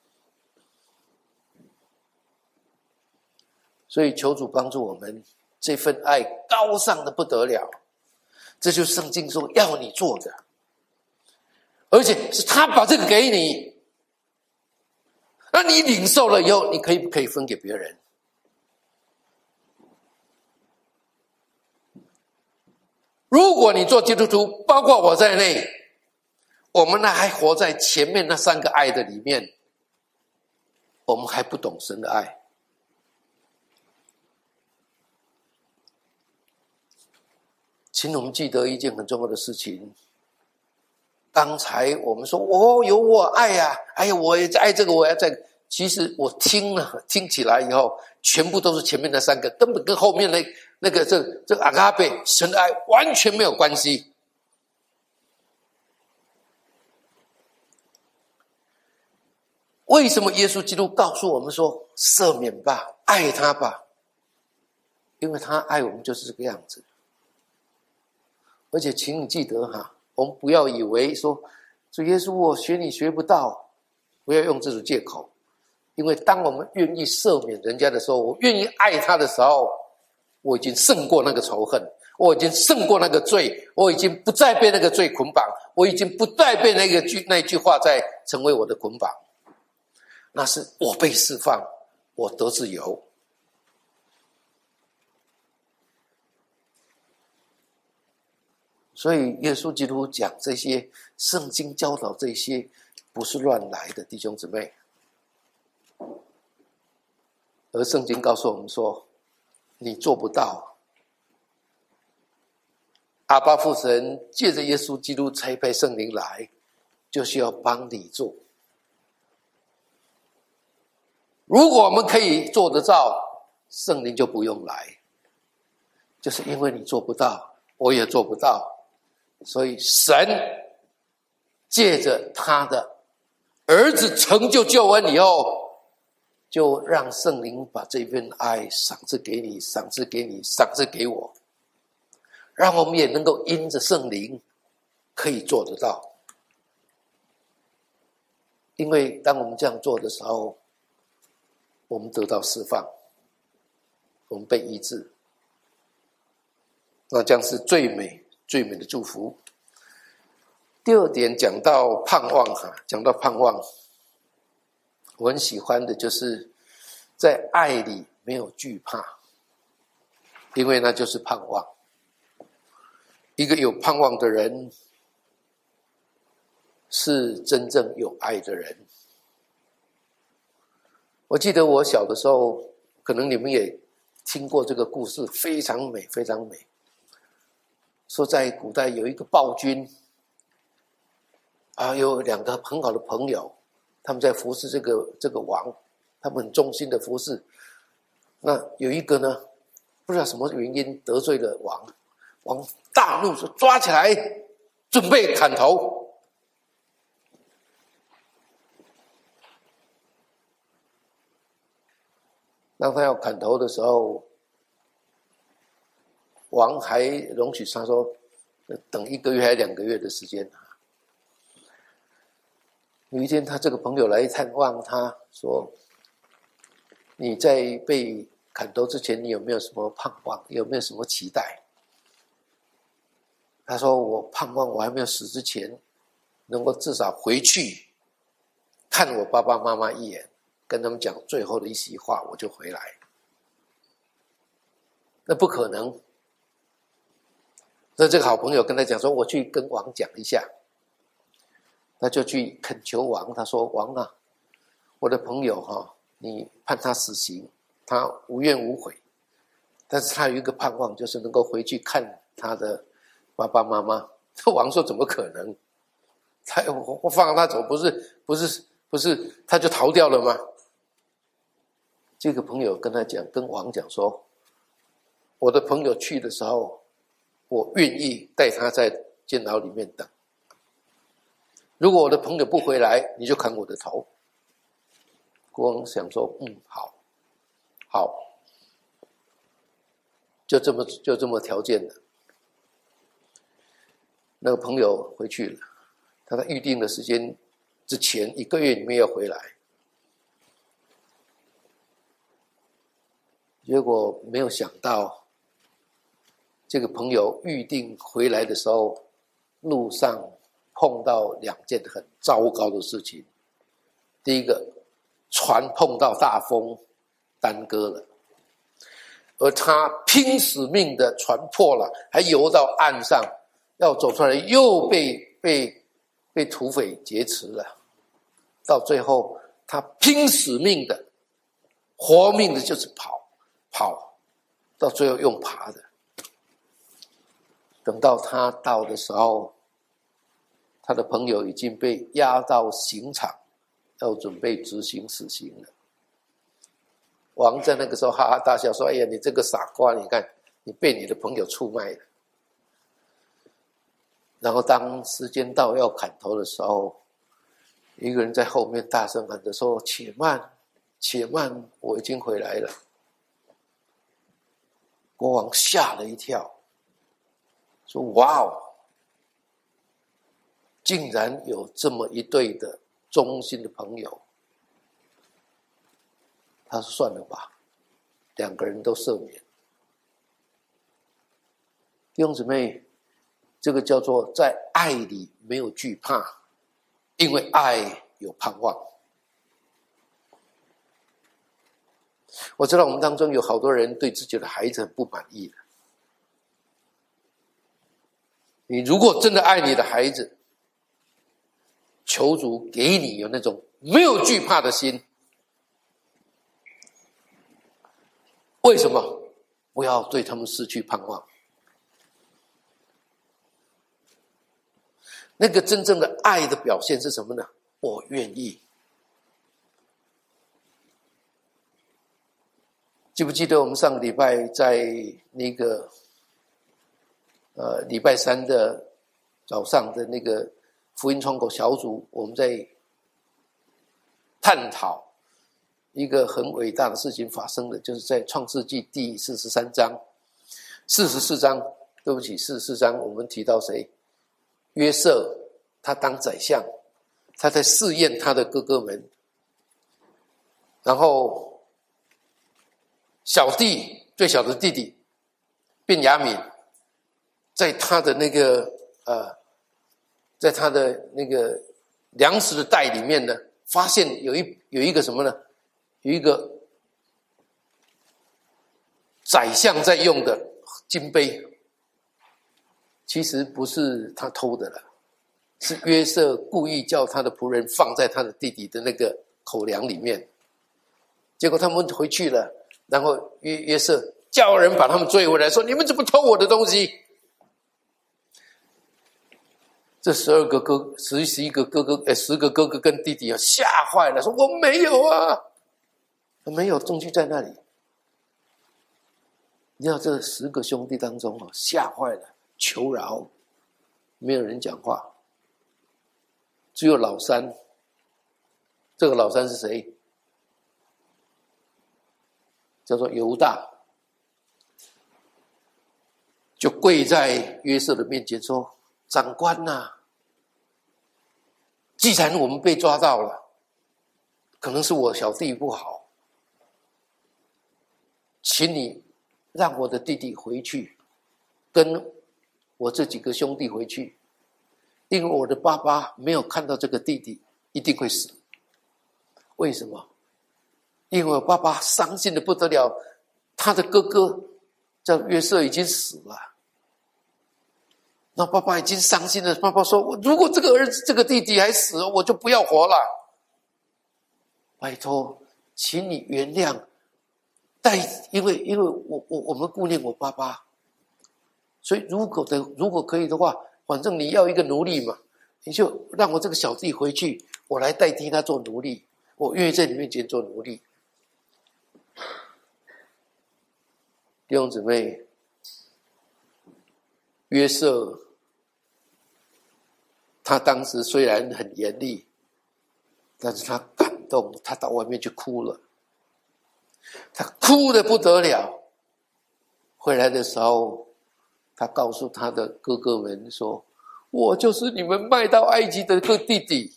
所以求主帮助我们，这份爱高尚的不得了，这就是圣经说要你做的，而且是他把这个给你，那你领受了以后，你可以不可以分给别人？如果你做基督徒，包括我在内，我们呢还活在前面那三个爱的里面，我们还不懂神的爱。请我们记得一件很重要的事情，刚才我们说有我爱呀，我也爱这个，我也在。其实我听起来以后，全部都是前面那三个，根本跟后面那个这阿嘎贝神的爱完全没有关系。为什么耶稣基督告诉我们说赦免吧，爱他吧？因为他爱我们就是这个样子。而且请你记得我们不要以为说主耶稣我学你学不到，不要用这种借口。因为当我们愿意赦免人家的时候，我愿意爱他的时候，我已经胜过那个仇恨，我已经胜过那个罪，我已经不再被那个罪捆绑，我已经不再被那句话再成为我的捆绑。那是我被释放，我得自由。所以耶稣基督讲这些，圣经教导这些，不是乱来的，弟兄姊妹。而圣经告诉我们说，你做不到。阿爸父神借着耶稣基督差派圣灵来，就是要帮你做。如果我们可以做得到，圣灵就不用来，就是因为你做不到，我也做不到，所以神借着他的儿子成就救恩以后，就让圣灵把这份爱赏赐给你，赏赐给你，赏赐给我，让我们也能够因着圣灵可以做得到。因为当我们这样做的时候，我们得到释放，我们被医治。 那将是最美最美的祝福。第二点讲到盼望讲到盼望，我很喜欢的就是在爱里没有惧怕，因为那就是盼望。一个有盼望的人是真正有爱的人。我记得我小的时候，可能你们也听过这个故事，非常美非常美。说在古代有一个暴君有两个很好的朋友，他们在服侍这个王，他们很忠心的服侍。那有一个呢，不知道什么原因得罪了王，王大怒说抓起来，准备砍头。当他要砍头的时候，王还容许他说等1个月还2个月的时间。有一天他这个朋友来探望他，说你在被砍头之前，你有没有什么盼望，有没有什么期待？他说我盼望我还没有死之前，能够至少回去看我爸爸妈妈一眼，跟他们讲最后的一席话，我就回来。那不可能。那这个好朋友跟他讲说，我去跟王讲一下。他就去恳求王，他说王啊，我的朋友你判他死刑，他无怨无悔，但是他有一个盼望，就是能够回去看他的爸爸妈妈。王说怎么可能？我放他走，不是他就逃掉了吗？这个朋友跟王讲说，我的朋友去的时候，我愿意带他在监牢里面等。如果我的朋友不回来，你就砍我的头。国王想说，好，就这么条件了。那个朋友回去了，他在预定的时间之前1个月里面要回来。结果没有想到，这个朋友预定回来的时候，路上碰到2件很糟糕的事情。第一个，船碰到大风，耽搁了，而他拼死命的船破了，还游到岸上，要走出来又被土匪劫持了。到最后，他拼死命的，活命的就是跑，到最后用爬的。等到他到的时候，他的朋友已经被押到刑场，要准备执行死刑了。王在那个时候哈哈大笑说，哎呀，你这个傻瓜，你看你被你的朋友出卖了。然后当时间到要砍头的时候，一个人在后面大声喊着说，且慢，我已经回来了。国王吓了一跳，说哇哦，竟然有这么一对的忠心的朋友。他说算了吧，2个人都赦免。弟兄姊妹，这个叫做在爱里没有惧怕，因为爱有盼望。我知道我们当中有好多人对自己的孩子很不满意的。你如果真的爱你的孩子，求主给你有那种没有惧怕的心。为什么？不要对他们失去盼望。那个真正的爱的表现是什么呢？我愿意。记不记得我们上个礼拜在那个礼拜3的早上的那个福音窗口小组，我们在探讨一个很伟大的事情发生的，就是在创世纪第44章，对不起，44章我们提到谁？约瑟，他当宰相，他在试验他的哥哥们，然后最小的弟弟便雅悯在他的那个在他的那个粮食的袋里面呢，发现有一个什么呢？有一个宰相在用的金杯，其实不是他偷的了，是约瑟故意叫他的仆人放在他的弟弟的那个口粮里面。结果他们回去了，然后约瑟叫人把他们追回来，说：“你们怎么偷我的东西？”这11个哥哥跟弟弟吓坏了，说：“我没有啊，没有，证据在那里。”你知道这10个兄弟当中吓坏了，求饶，没有人讲话，只有老三。这个老三是谁？叫做犹大，就跪在约瑟的面前说：“长官啊，既然我们被抓到了，可能是我小弟不好，请你让我的弟弟回去，跟我这几个兄弟回去，因为我的爸爸没有看到这个弟弟，一定会死。为什么？因为我爸爸伤心的不得了，他的哥哥叫约瑟已经死了。那爸爸已经伤心了，爸爸说：如果这个儿子这个弟弟还死，我就不要活了。拜托，请你原谅。因为我们顾念我爸爸，所以如果可以的话，反正你要一个奴隶嘛，你就让我这个小弟回去，我来代替他做奴隶，我愿意在你面前做奴隶。弟兄姊妹，约瑟他当时虽然很严厉，但是他感动，他到外面去哭了，他哭得不得了。回来的时候，他告诉他的哥哥们说：“我就是你们卖到埃及的个弟弟。”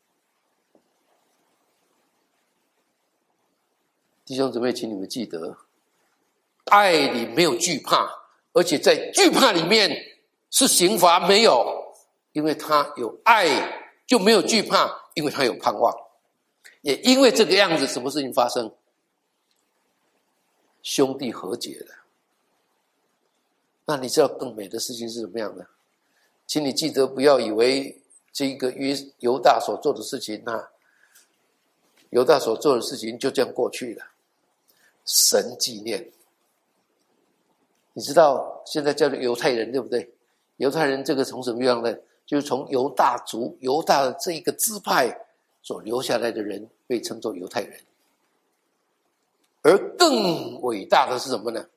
弟兄姊妹，请你们记得，爱里没有惧怕，而且在惧怕里面是刑罚，没有，因为他有爱，就没有惧怕，因为他有盼望。也因为这个样子，什么事情发生？兄弟和解了。那你知道更美的事情是什么样的？请你记得，不要以为这个犹大所做的事情犹大所做的事情就这样过去了。神纪念，你知道现在叫做犹太人，对不对？犹太人这个从什么样呢？就是从犹大族、犹大的这一个支派所留下来的人，被称作犹太人。而更伟大的是什么呢？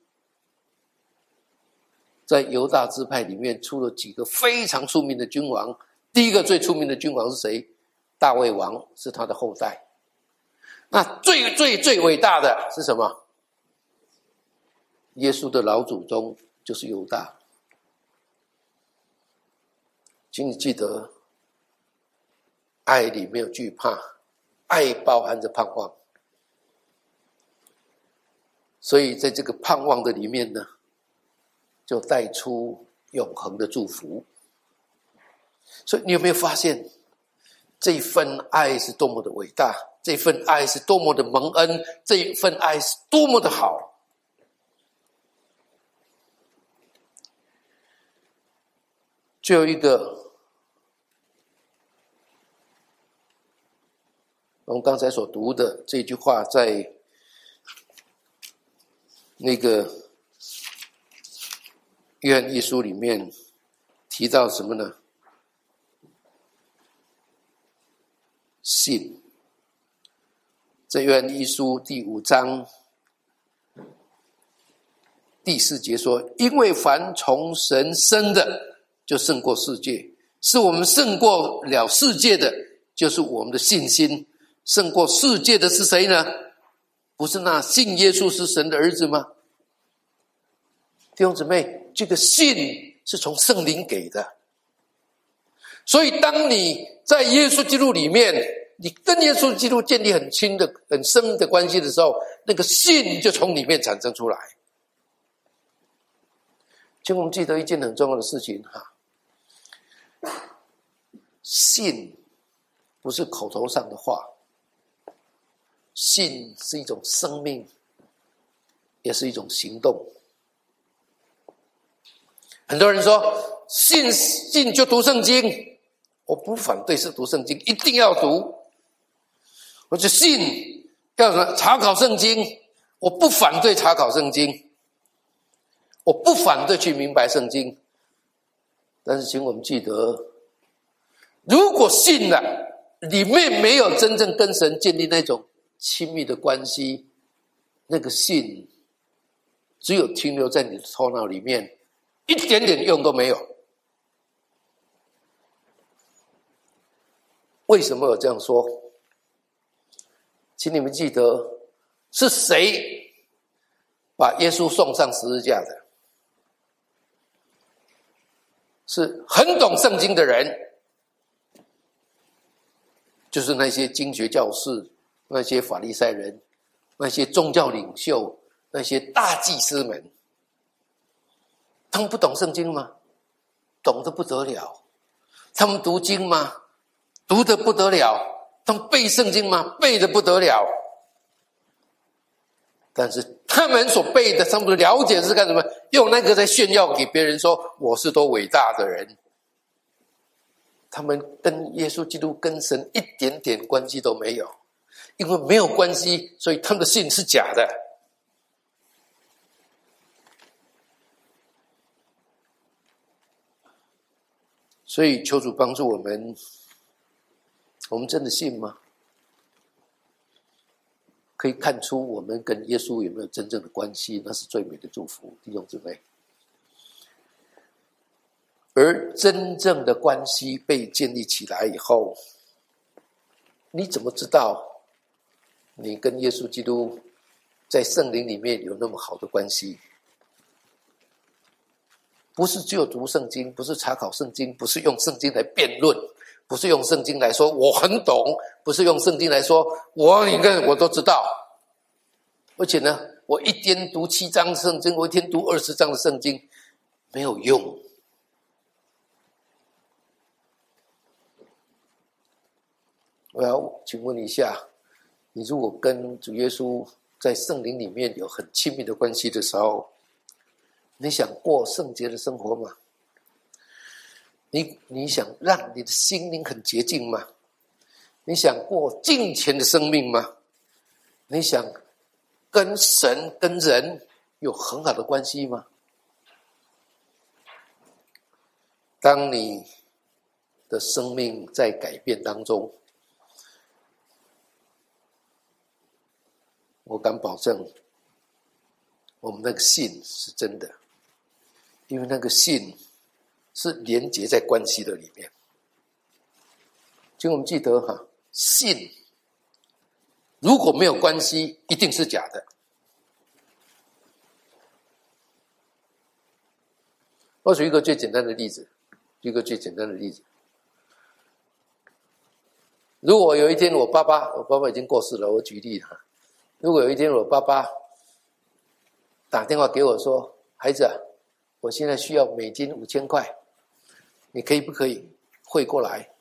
在犹大支派里面出了几个非常出名的君王。第一个最出名的君王是谁？大卫王，是他的后代。那最伟大的是什么？耶稣的老祖宗就是犹大。请你记得，爱里没有惧怕，爱包含着盼望。所以在这个盼望的里面呢，就带出永恒的祝福。所以你有没有发现，这份爱是多么的伟大，这份爱是多么的蒙恩，这份爱是多么的好。最后一个，我们刚才所读的这句话，在那个约翰一书里面提到什么呢？信。在约翰一书第5章第4节说：因为凡从神生的，就胜过世界，是我们胜过了世界的，就是我们的信心。胜过世界的是谁呢？不是那信耶稣是神的儿子吗？弟兄姊妹，这个信是从圣灵给的。所以当你在耶稣基督里面，你跟耶稣基督建立很深的关系的时候，那个信就从里面产生出来。 请我们记得一件很重要的事情信不是口头上的话，信是一种生命，也是一种行动。很多人说信就读圣经，我不反对是读圣经，一定要读。我就信要什么查考圣经，我不反对查考圣经，我不反对去明白圣经。但是请我们记得，如果信了，里面没有真正跟神建立那种亲密的关系，那个信只有停留在你的头脑里面，一点点用都没有。为什么有这样说？请你们记得，是谁把耶稣送上十字架的？是很懂圣经的人，就是那些经学教士，那些法利赛人，那些宗教领袖，那些大祭司们。他们不懂圣经吗？懂得不得了。他们读经吗？读得不得了。他们背圣经吗？背得不得了。但是他们所背的，他们的了解是干什么？用那个在炫耀给别人说我是多伟大的人。他们跟耶稣基督跟神一点点关系都没有，因为没有关系，所以他们的信是假的。所以求主帮助我们，我们真的信吗？可以看出我们跟耶稣有没有真正的关系，那是最美的祝福，弟兄姊妹。而真正的关系被建立起来以后，你怎么知道你跟耶稣基督在圣灵里面有那么好的关系？不是只有读圣经，不是查考圣经，不是用圣经来辩论，不是用圣经来说我很懂，不是用圣经来说你看我都知道。而且呢，我一天读7章圣经，我一天读20章的圣经，没有用。我要请问一下，你如果跟主耶稣在圣灵里面有很亲密的关系的时候，你想过圣洁的生活吗？你想让你的心灵很洁净吗？你想过敬虔的生命吗？你想跟神跟人有很好的关系吗？当你的生命在改变当中，我敢保证我们那个信是真的，因为那个信是连结在关系的里面。请我们记得信如果没有关系，一定是假的。我举一个最简单的例子，如果有一天我爸爸已经过世了，我举例如果有一天我爸爸打电话给我说，孩子我现在需要美金5000块，你可以不可以汇过来？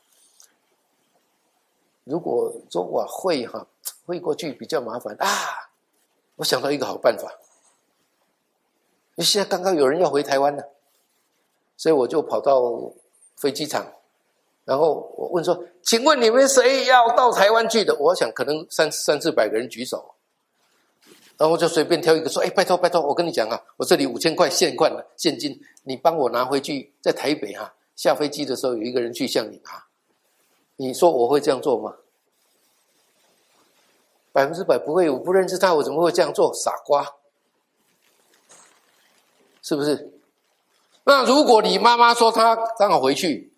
如果说我汇过去比较麻烦我想到一个好办法。现在刚刚有人要回台湾了，所以我就跑到飞机场，然后我问说，请问你们谁要到台湾去的？我想可能300-400个人举手，然后我就随便挑一个说，拜托我跟你讲我这里5000块现金，你帮我拿回去，在台北下飞机的时候有一个人去向你拿。你说我会这样做吗？100%不会，我不认识他，我怎么会这样做？傻瓜，是不是？那如果你妈妈说她刚好回去，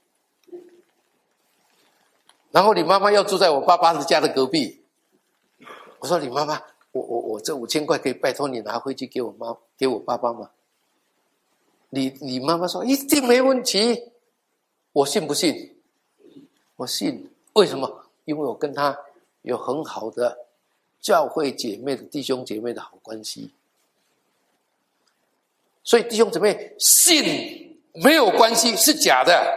然后你妈妈要住在我爸爸的家的隔壁，我说你妈妈，我这5000块可以拜托你拿回去给我爸爸吗？你妈妈说一定没问题，我信不信？我信。为什么？因为我跟他有很好的教会姐妹的弟兄姐妹的好关系。 所以弟兄姊妹，信没有关系是假的。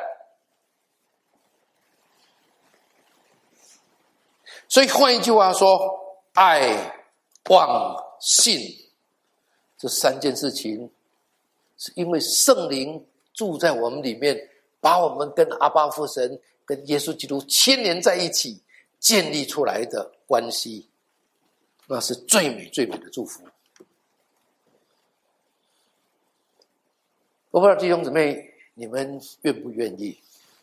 所以换一句话说，爱、望、信这三件事情，是因为圣灵住在我们里面，把我们跟阿爸父神、跟耶稣基督牵连在一起，建立出来的关系，那是最美最美的祝福。我不知道弟兄姊妹，你们愿不愿意？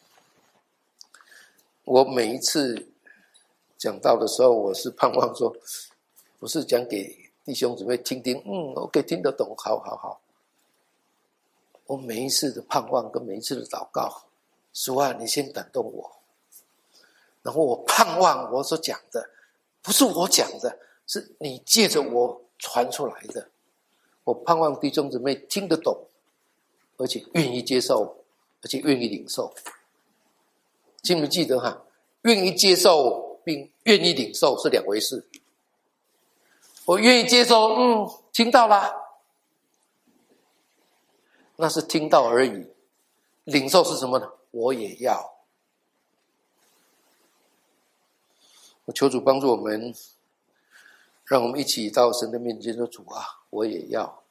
我每一次讲到的时候，我是盼望说，不是讲给弟兄姊妹听听，我可以听得懂，好。我每一次的盼望跟每一次的祷告，主啊，你先感动我，然后我盼望我所讲的，不是我讲的，是你借着我传出来的。我盼望弟兄姊妹听得懂，而且愿意接受，而且愿意领受。记不记得哈？愿意接受并愿意领受是两回事。我愿意接受，听到啦，那是听到而已。领受是什么呢？我也要。我求主帮助我们，让我们一起到神的面前说：主啊，我也要。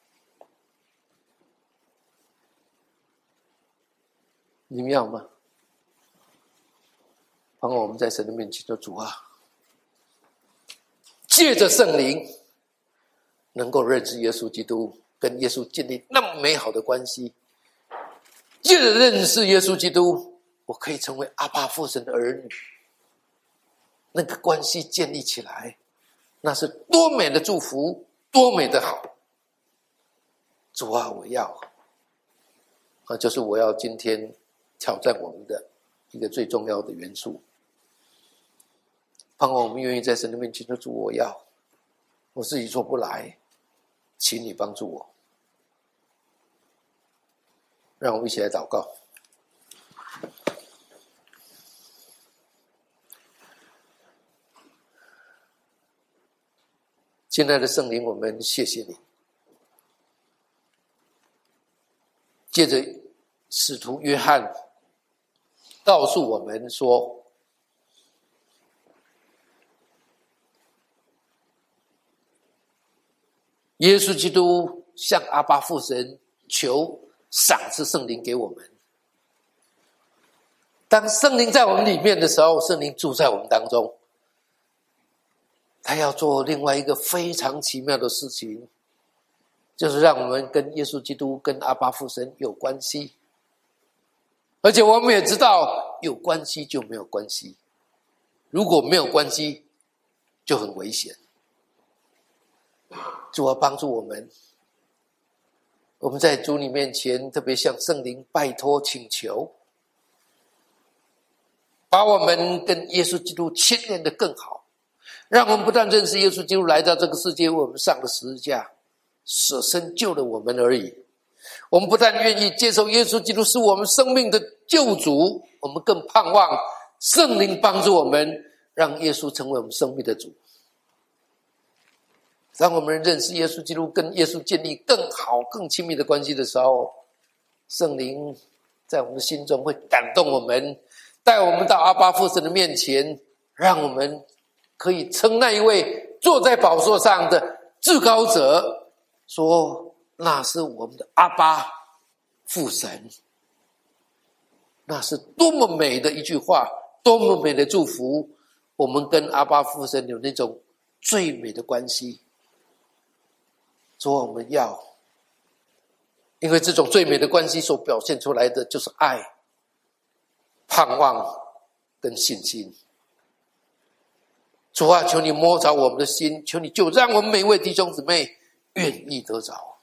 你们要吗？帮我们在神的面前说：主啊，借着圣灵能够认识耶稣基督，跟耶稣建立那么美好的关系。借着认识耶稣基督，我可以成为阿爸父神的儿女。那个关系建立起来，那是多美的祝福，多美的好。主啊，我要。就是我要今天挑战我们的一个最重要的元素。盼望我们愿意在神的面前说：主，我要，我自己做不来，请你帮助我。让我们一起来祷告。亲爱的圣灵，我们谢谢你，借着使徒约翰告诉我们说，耶稣基督向阿爸父神求赏赐圣灵给我们。当圣灵在我们里面的时候，圣灵住在我们当中，他要做另外一个非常奇妙的事情，就是让我们跟耶稣基督、跟阿爸父神有关系。而且我们也知道，有关系就没有关系，如果没有关系就很危险。主啊，帮助我们，我们在主你面前特别向圣灵拜托请求，把我们跟耶稣基督牵连得更好，让我们不但认识耶稣基督来到这个世界为我们上了十字架，舍身救了我们而已，我们不但愿意接受耶稣基督是我们生命的救主，我们更盼望圣灵帮助我们，让耶稣成为我们生命的主。当我们认识耶稣基督，跟耶稣建立更好更亲密的关系的时候，圣灵在我们的心中会感动我们，带我们到阿爸父神的面前，让我们可以称那一位坐在宝座上的至高者说，那是我们的阿爸父神。那是多么美的一句话，多么美的祝福，我们跟阿爸父神有那种最美的关系。说我们要，因为这种最美的关系所表现出来的就是爱、盼望跟信心。主啊，求你摸着我们的心，求你就让我们每位弟兄姊妹愿意得着，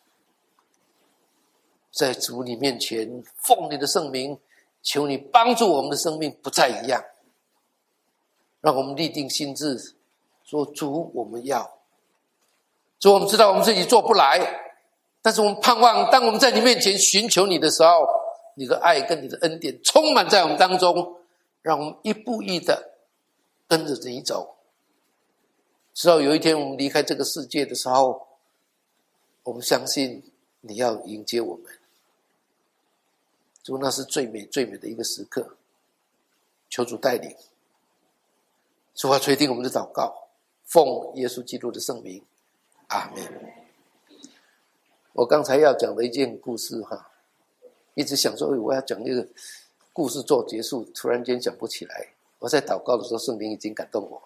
在主你面前奉你的圣名，求你帮助我们的生命不再一样，让我们立定心志说，主，我们要。主，我们知道我们自己做不来，但是我们盼望当我们在你面前寻求你的时候，你的爱跟你的恩典充满在我们当中，让我们一步一的跟着你走，直到有一天我们离开这个世界的时候，我们相信你要迎接我们。主，那是最美最美的一个时刻，求主带领。主啊，垂听我们的祷告，奉耶稣基督的圣名，阿们。我刚才要讲的一件故事一直想说我要讲那个故事做结束，突然间想不起来。我在祷告的时候，圣灵已经感动我。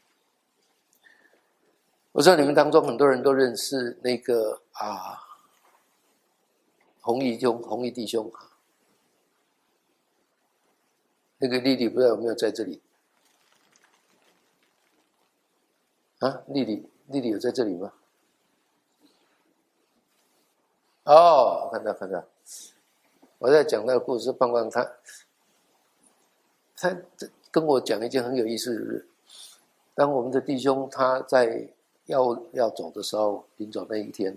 我知道你们当中很多人都认识那个弘毅弟兄那个丽丽不知道有没有在这里丽丽有在这里吗？看到。我在讲那个故事，盼望他跟我讲一件很有意思的事。当我们的弟兄他在要走的时候，临走那一天，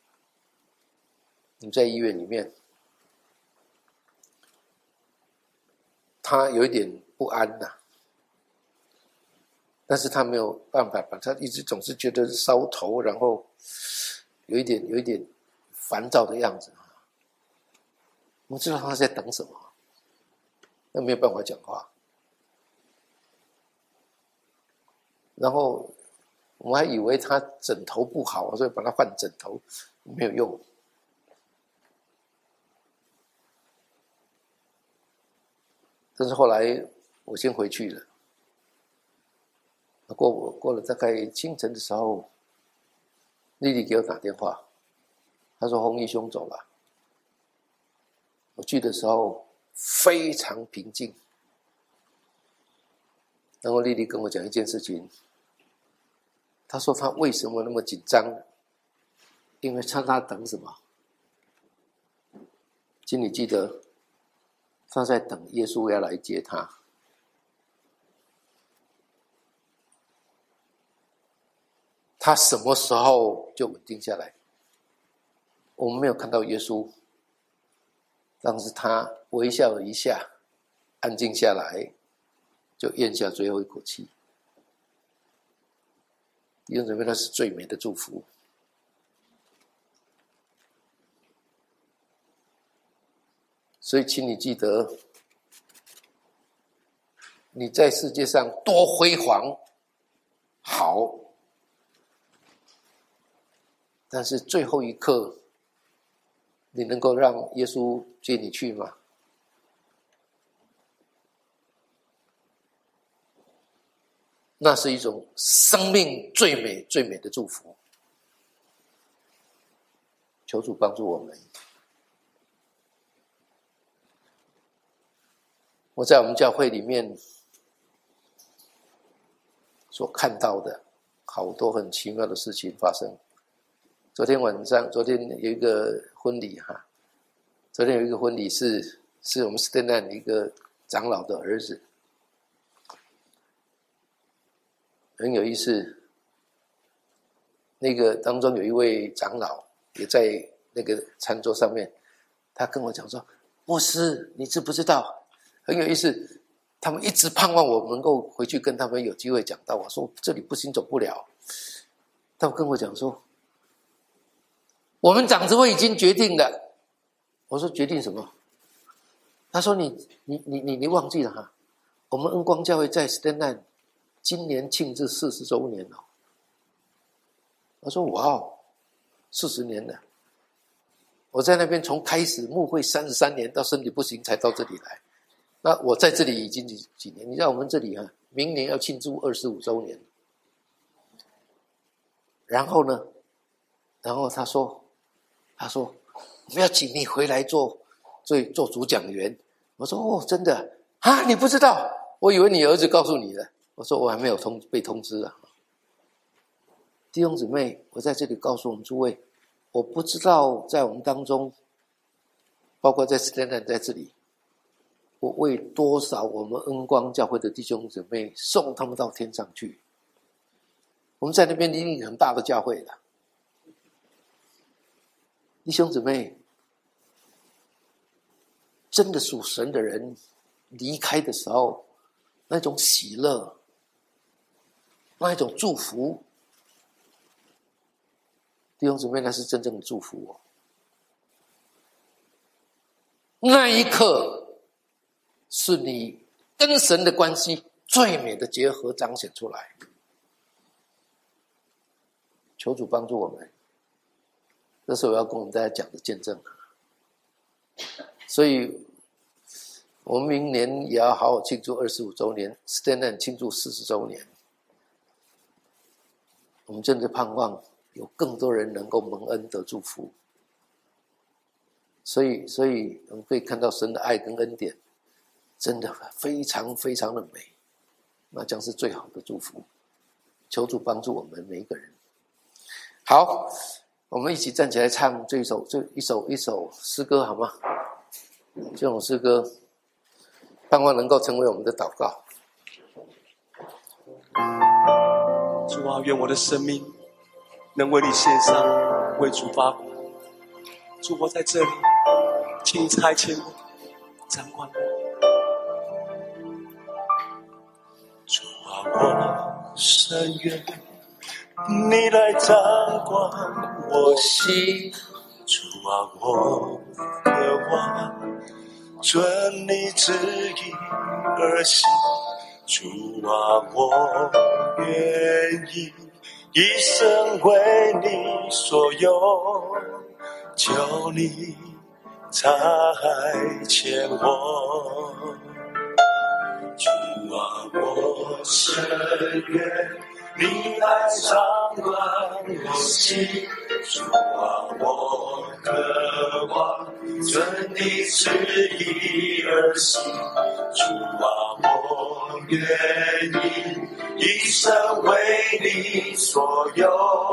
你在医院里面，他有一点不安但是他没有办法他一直总是觉得烧头，然后有一点烦躁的样子。我知道他在等什么，那没有办法讲话。然后我还以为他枕头不好，所以把他换枕头，没有用。但是后来我先回去了。过了大概清晨的时候，丽丽给我打电话，她说弘毅兄走了。我去的时候非常平静。然后丽丽跟我讲一件事情，她说她为什么那么紧张，因为她等什么？请你记得，她在等耶稣要来接她。他什么时候就稳定下来？我们没有看到耶稣，但是他微笑一下，安静下来，就咽下最后一口气。弟兄姊妹，那是最美的祝福。所以请你记得，你在世界上多辉煌好，但是最后一刻，你能够让耶稣接你去吗？那是一种生命最美最美的祝福。求主帮助我们。我在我们教会里面所看到的好多很奇妙的事情发生。昨天有一个婚礼昨天有一个婚礼是我们 Stanland 一个长老的儿子，很有意思。那个当中有一位长老也在那个餐桌上面，他跟我讲说：“牧师，你知不知道？很有意思，他们一直盼望我能够回去跟他们有机会讲到。”我说：“这里不行，走不了。”他跟我讲说：“我们长执会已经决定了。”我说：“决定什么？”他说：“你忘记了我们恩光教会在 Stanland 今年庆祝40周年了。”我说：“哇哦，40年了！我在那边从开始牧会33年，到身体不行才到这里来。那我在这里已经几年？你知道我们这里明年要庆祝25周年。然后呢？然后他说我们要请你回来做主讲员。”我说：“哦，真的你不知道？我以为你儿子告诉你的。”我说：“我还没有被通知啊。”弟兄姊妹，我在这里告诉我们诸位，我不知道在我们当中，包括在 Stanland 在这里，我为多少我们恩光教会的弟兄姊妹送他们到天上去。我们在那边已经很大的教会了。弟兄姊妹，真的属神的人离开的时候，那种喜乐，那一种祝福，弟兄姊妹，那是真正的祝福。 那一刻是你跟神的关系最美的结合彰显出来。求主帮助我们，这是我要跟我们大家讲的见证。所以我们明年也要好好庆祝25周年 ，Stand and 庆祝40周年。我们真的盼望有更多人能够蒙恩得祝福。所以我们可以看到神的爱跟恩典真的非常非常的美，那将是最好的祝福。求主帮助我们每一个人。好，我们一起站起来唱这一首诗歌好吗？这种诗歌盼望能够成为我们的祷告。 主啊，愿我的生命能为你献上，为主发光。主，我在这里，请差遣我，掌管我。主啊，我深愿你来掌管我心。主啊，我渴望遵你旨意而行。主啊，我愿意一生为你所有，求你差遣我。主啊，我深愿你来掌管我心。主啊，我渴望遵你旨意而行。主啊，我愿意一生为你所有，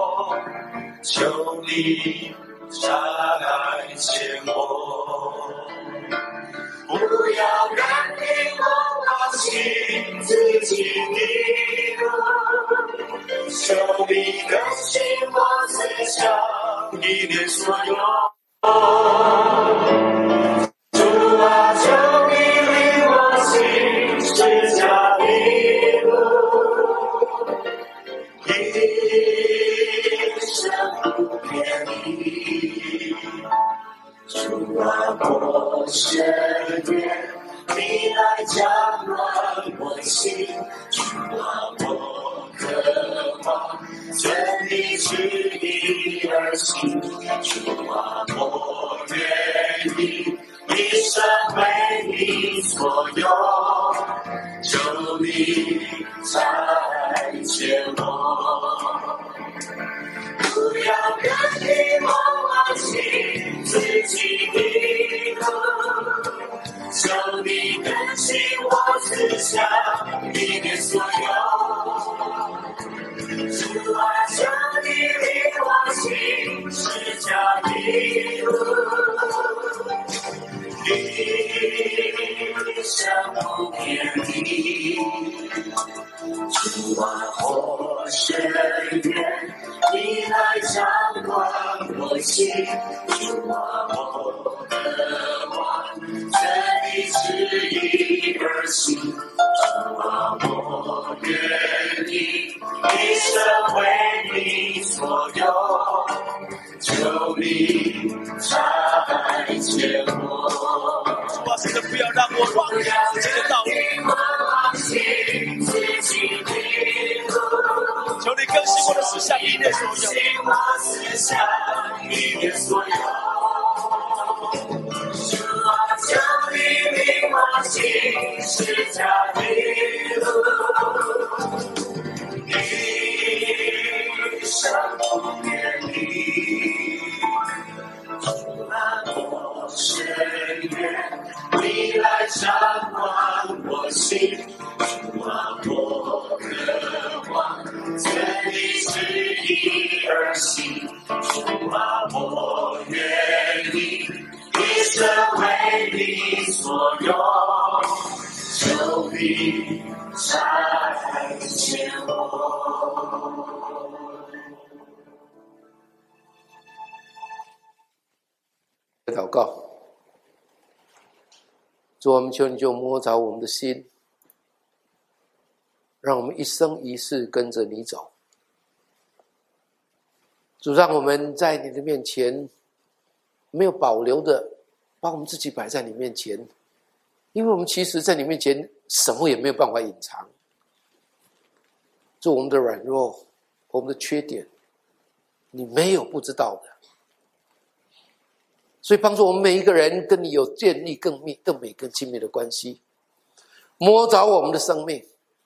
求你差遣我。不要任凭我忘记自己的路，求你更新我思想，意念所有。主啊，求你领我行十架的路，一生不偏离。主啊，我深愿你来掌管我心。主啊，我渴望遵你旨意而行。主啊，我愿意一生为你所有，求你差遣我。不要任凭我忘记自己的路，求你更新我思想，意念所有。主啊，求你领我行十架的路，一生不偏离。主啊，我深愿你来掌管我心。主啊，我渴望遵你旨意而行。主啊，我愿意一生为你所有，求你差遣我。主啊，真的不要让我忘记自己的道路，求你更新我的思想，意念所有。主啊，求你领我行十架的路，一生不偏离。主啊，我深愿你来掌管我心。主啊，我渴望遵你旨意而行。主啊，我愿意一生为你所有，求你差遣我。 祷告，主，我们求你就摸着我们的心，让我们一生一世跟着你走。主，让我们在你的面前没有保留的把我们自己摆在你面前，因为我们其实在你面前什么也没有办法隐藏，做我们的软弱，我们的缺点，你没有不知道的。所以帮助我们每一个人跟你有建立更美更亲密的关系，摸着我们的生命。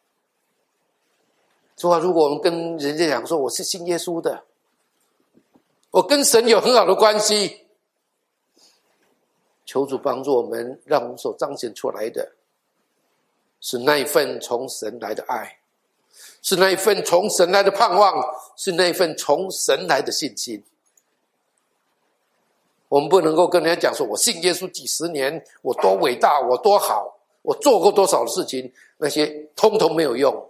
主啊，如果我们跟人家讲说我是信耶稣的，我跟神有很好的关系，求主帮助我们，让我们所彰显出来的是那一份从神来的爱，是那一份从神来的盼望，是那一份从神来的信心。我们不能够跟人家讲说我信耶稣几十年，我多伟大，我多好，我做过多少的事情，那些通通没有用。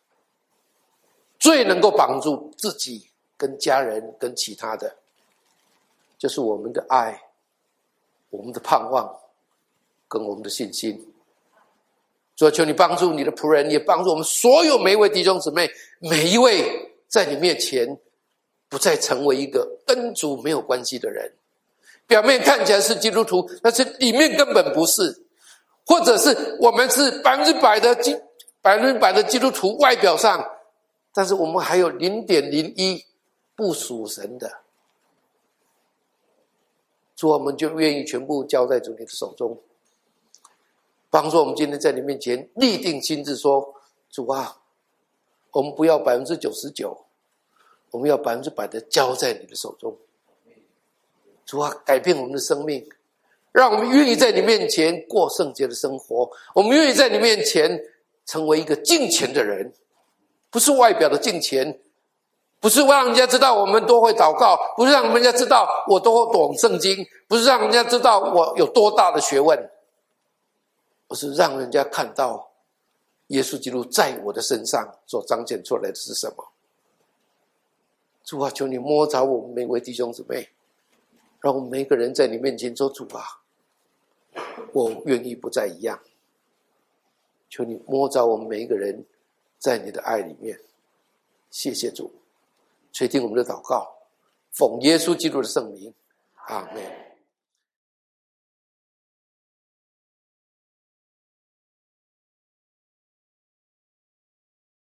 最能够帮助自己跟家人跟其他的，就是我们的爱，我们的盼望跟我们的信心。所以求你帮助你的仆人，也帮助我们所有每一位弟兄姊妹，每一位在你面前不再成为一个跟主没有关系的人，表面看起来是基督徒，但是里面根本不是，或者是我们是100%的基督徒，外表上，但是我们还有 0.01 不属神的。主，我们就愿意全部交在主你的手中，帮助我们今天在你面前立定心志说，主啊，我们不要99%，我们要100%的交在你的手中。主啊，改变我们的生命，让我们愿意在你面前过圣洁的生活，我们愿意在你面前成为一个敬虔的人，不是外表的敬虔，不是让人家知道我们多会祷告，不是让人家知道我多懂圣经，不是让人家知道我有多大的学问，而是让人家看到耶稣基督在我的身上所彰显出来的是什么。主啊，求你摸着我们每位弟兄姊妹，让我们每个人在你面前说，主啊，我愿意不再一样。求你摸着我们每一个人在你的爱里面。谢谢主，垂听我们的祷告，奉耶稣基督的圣名，阿们。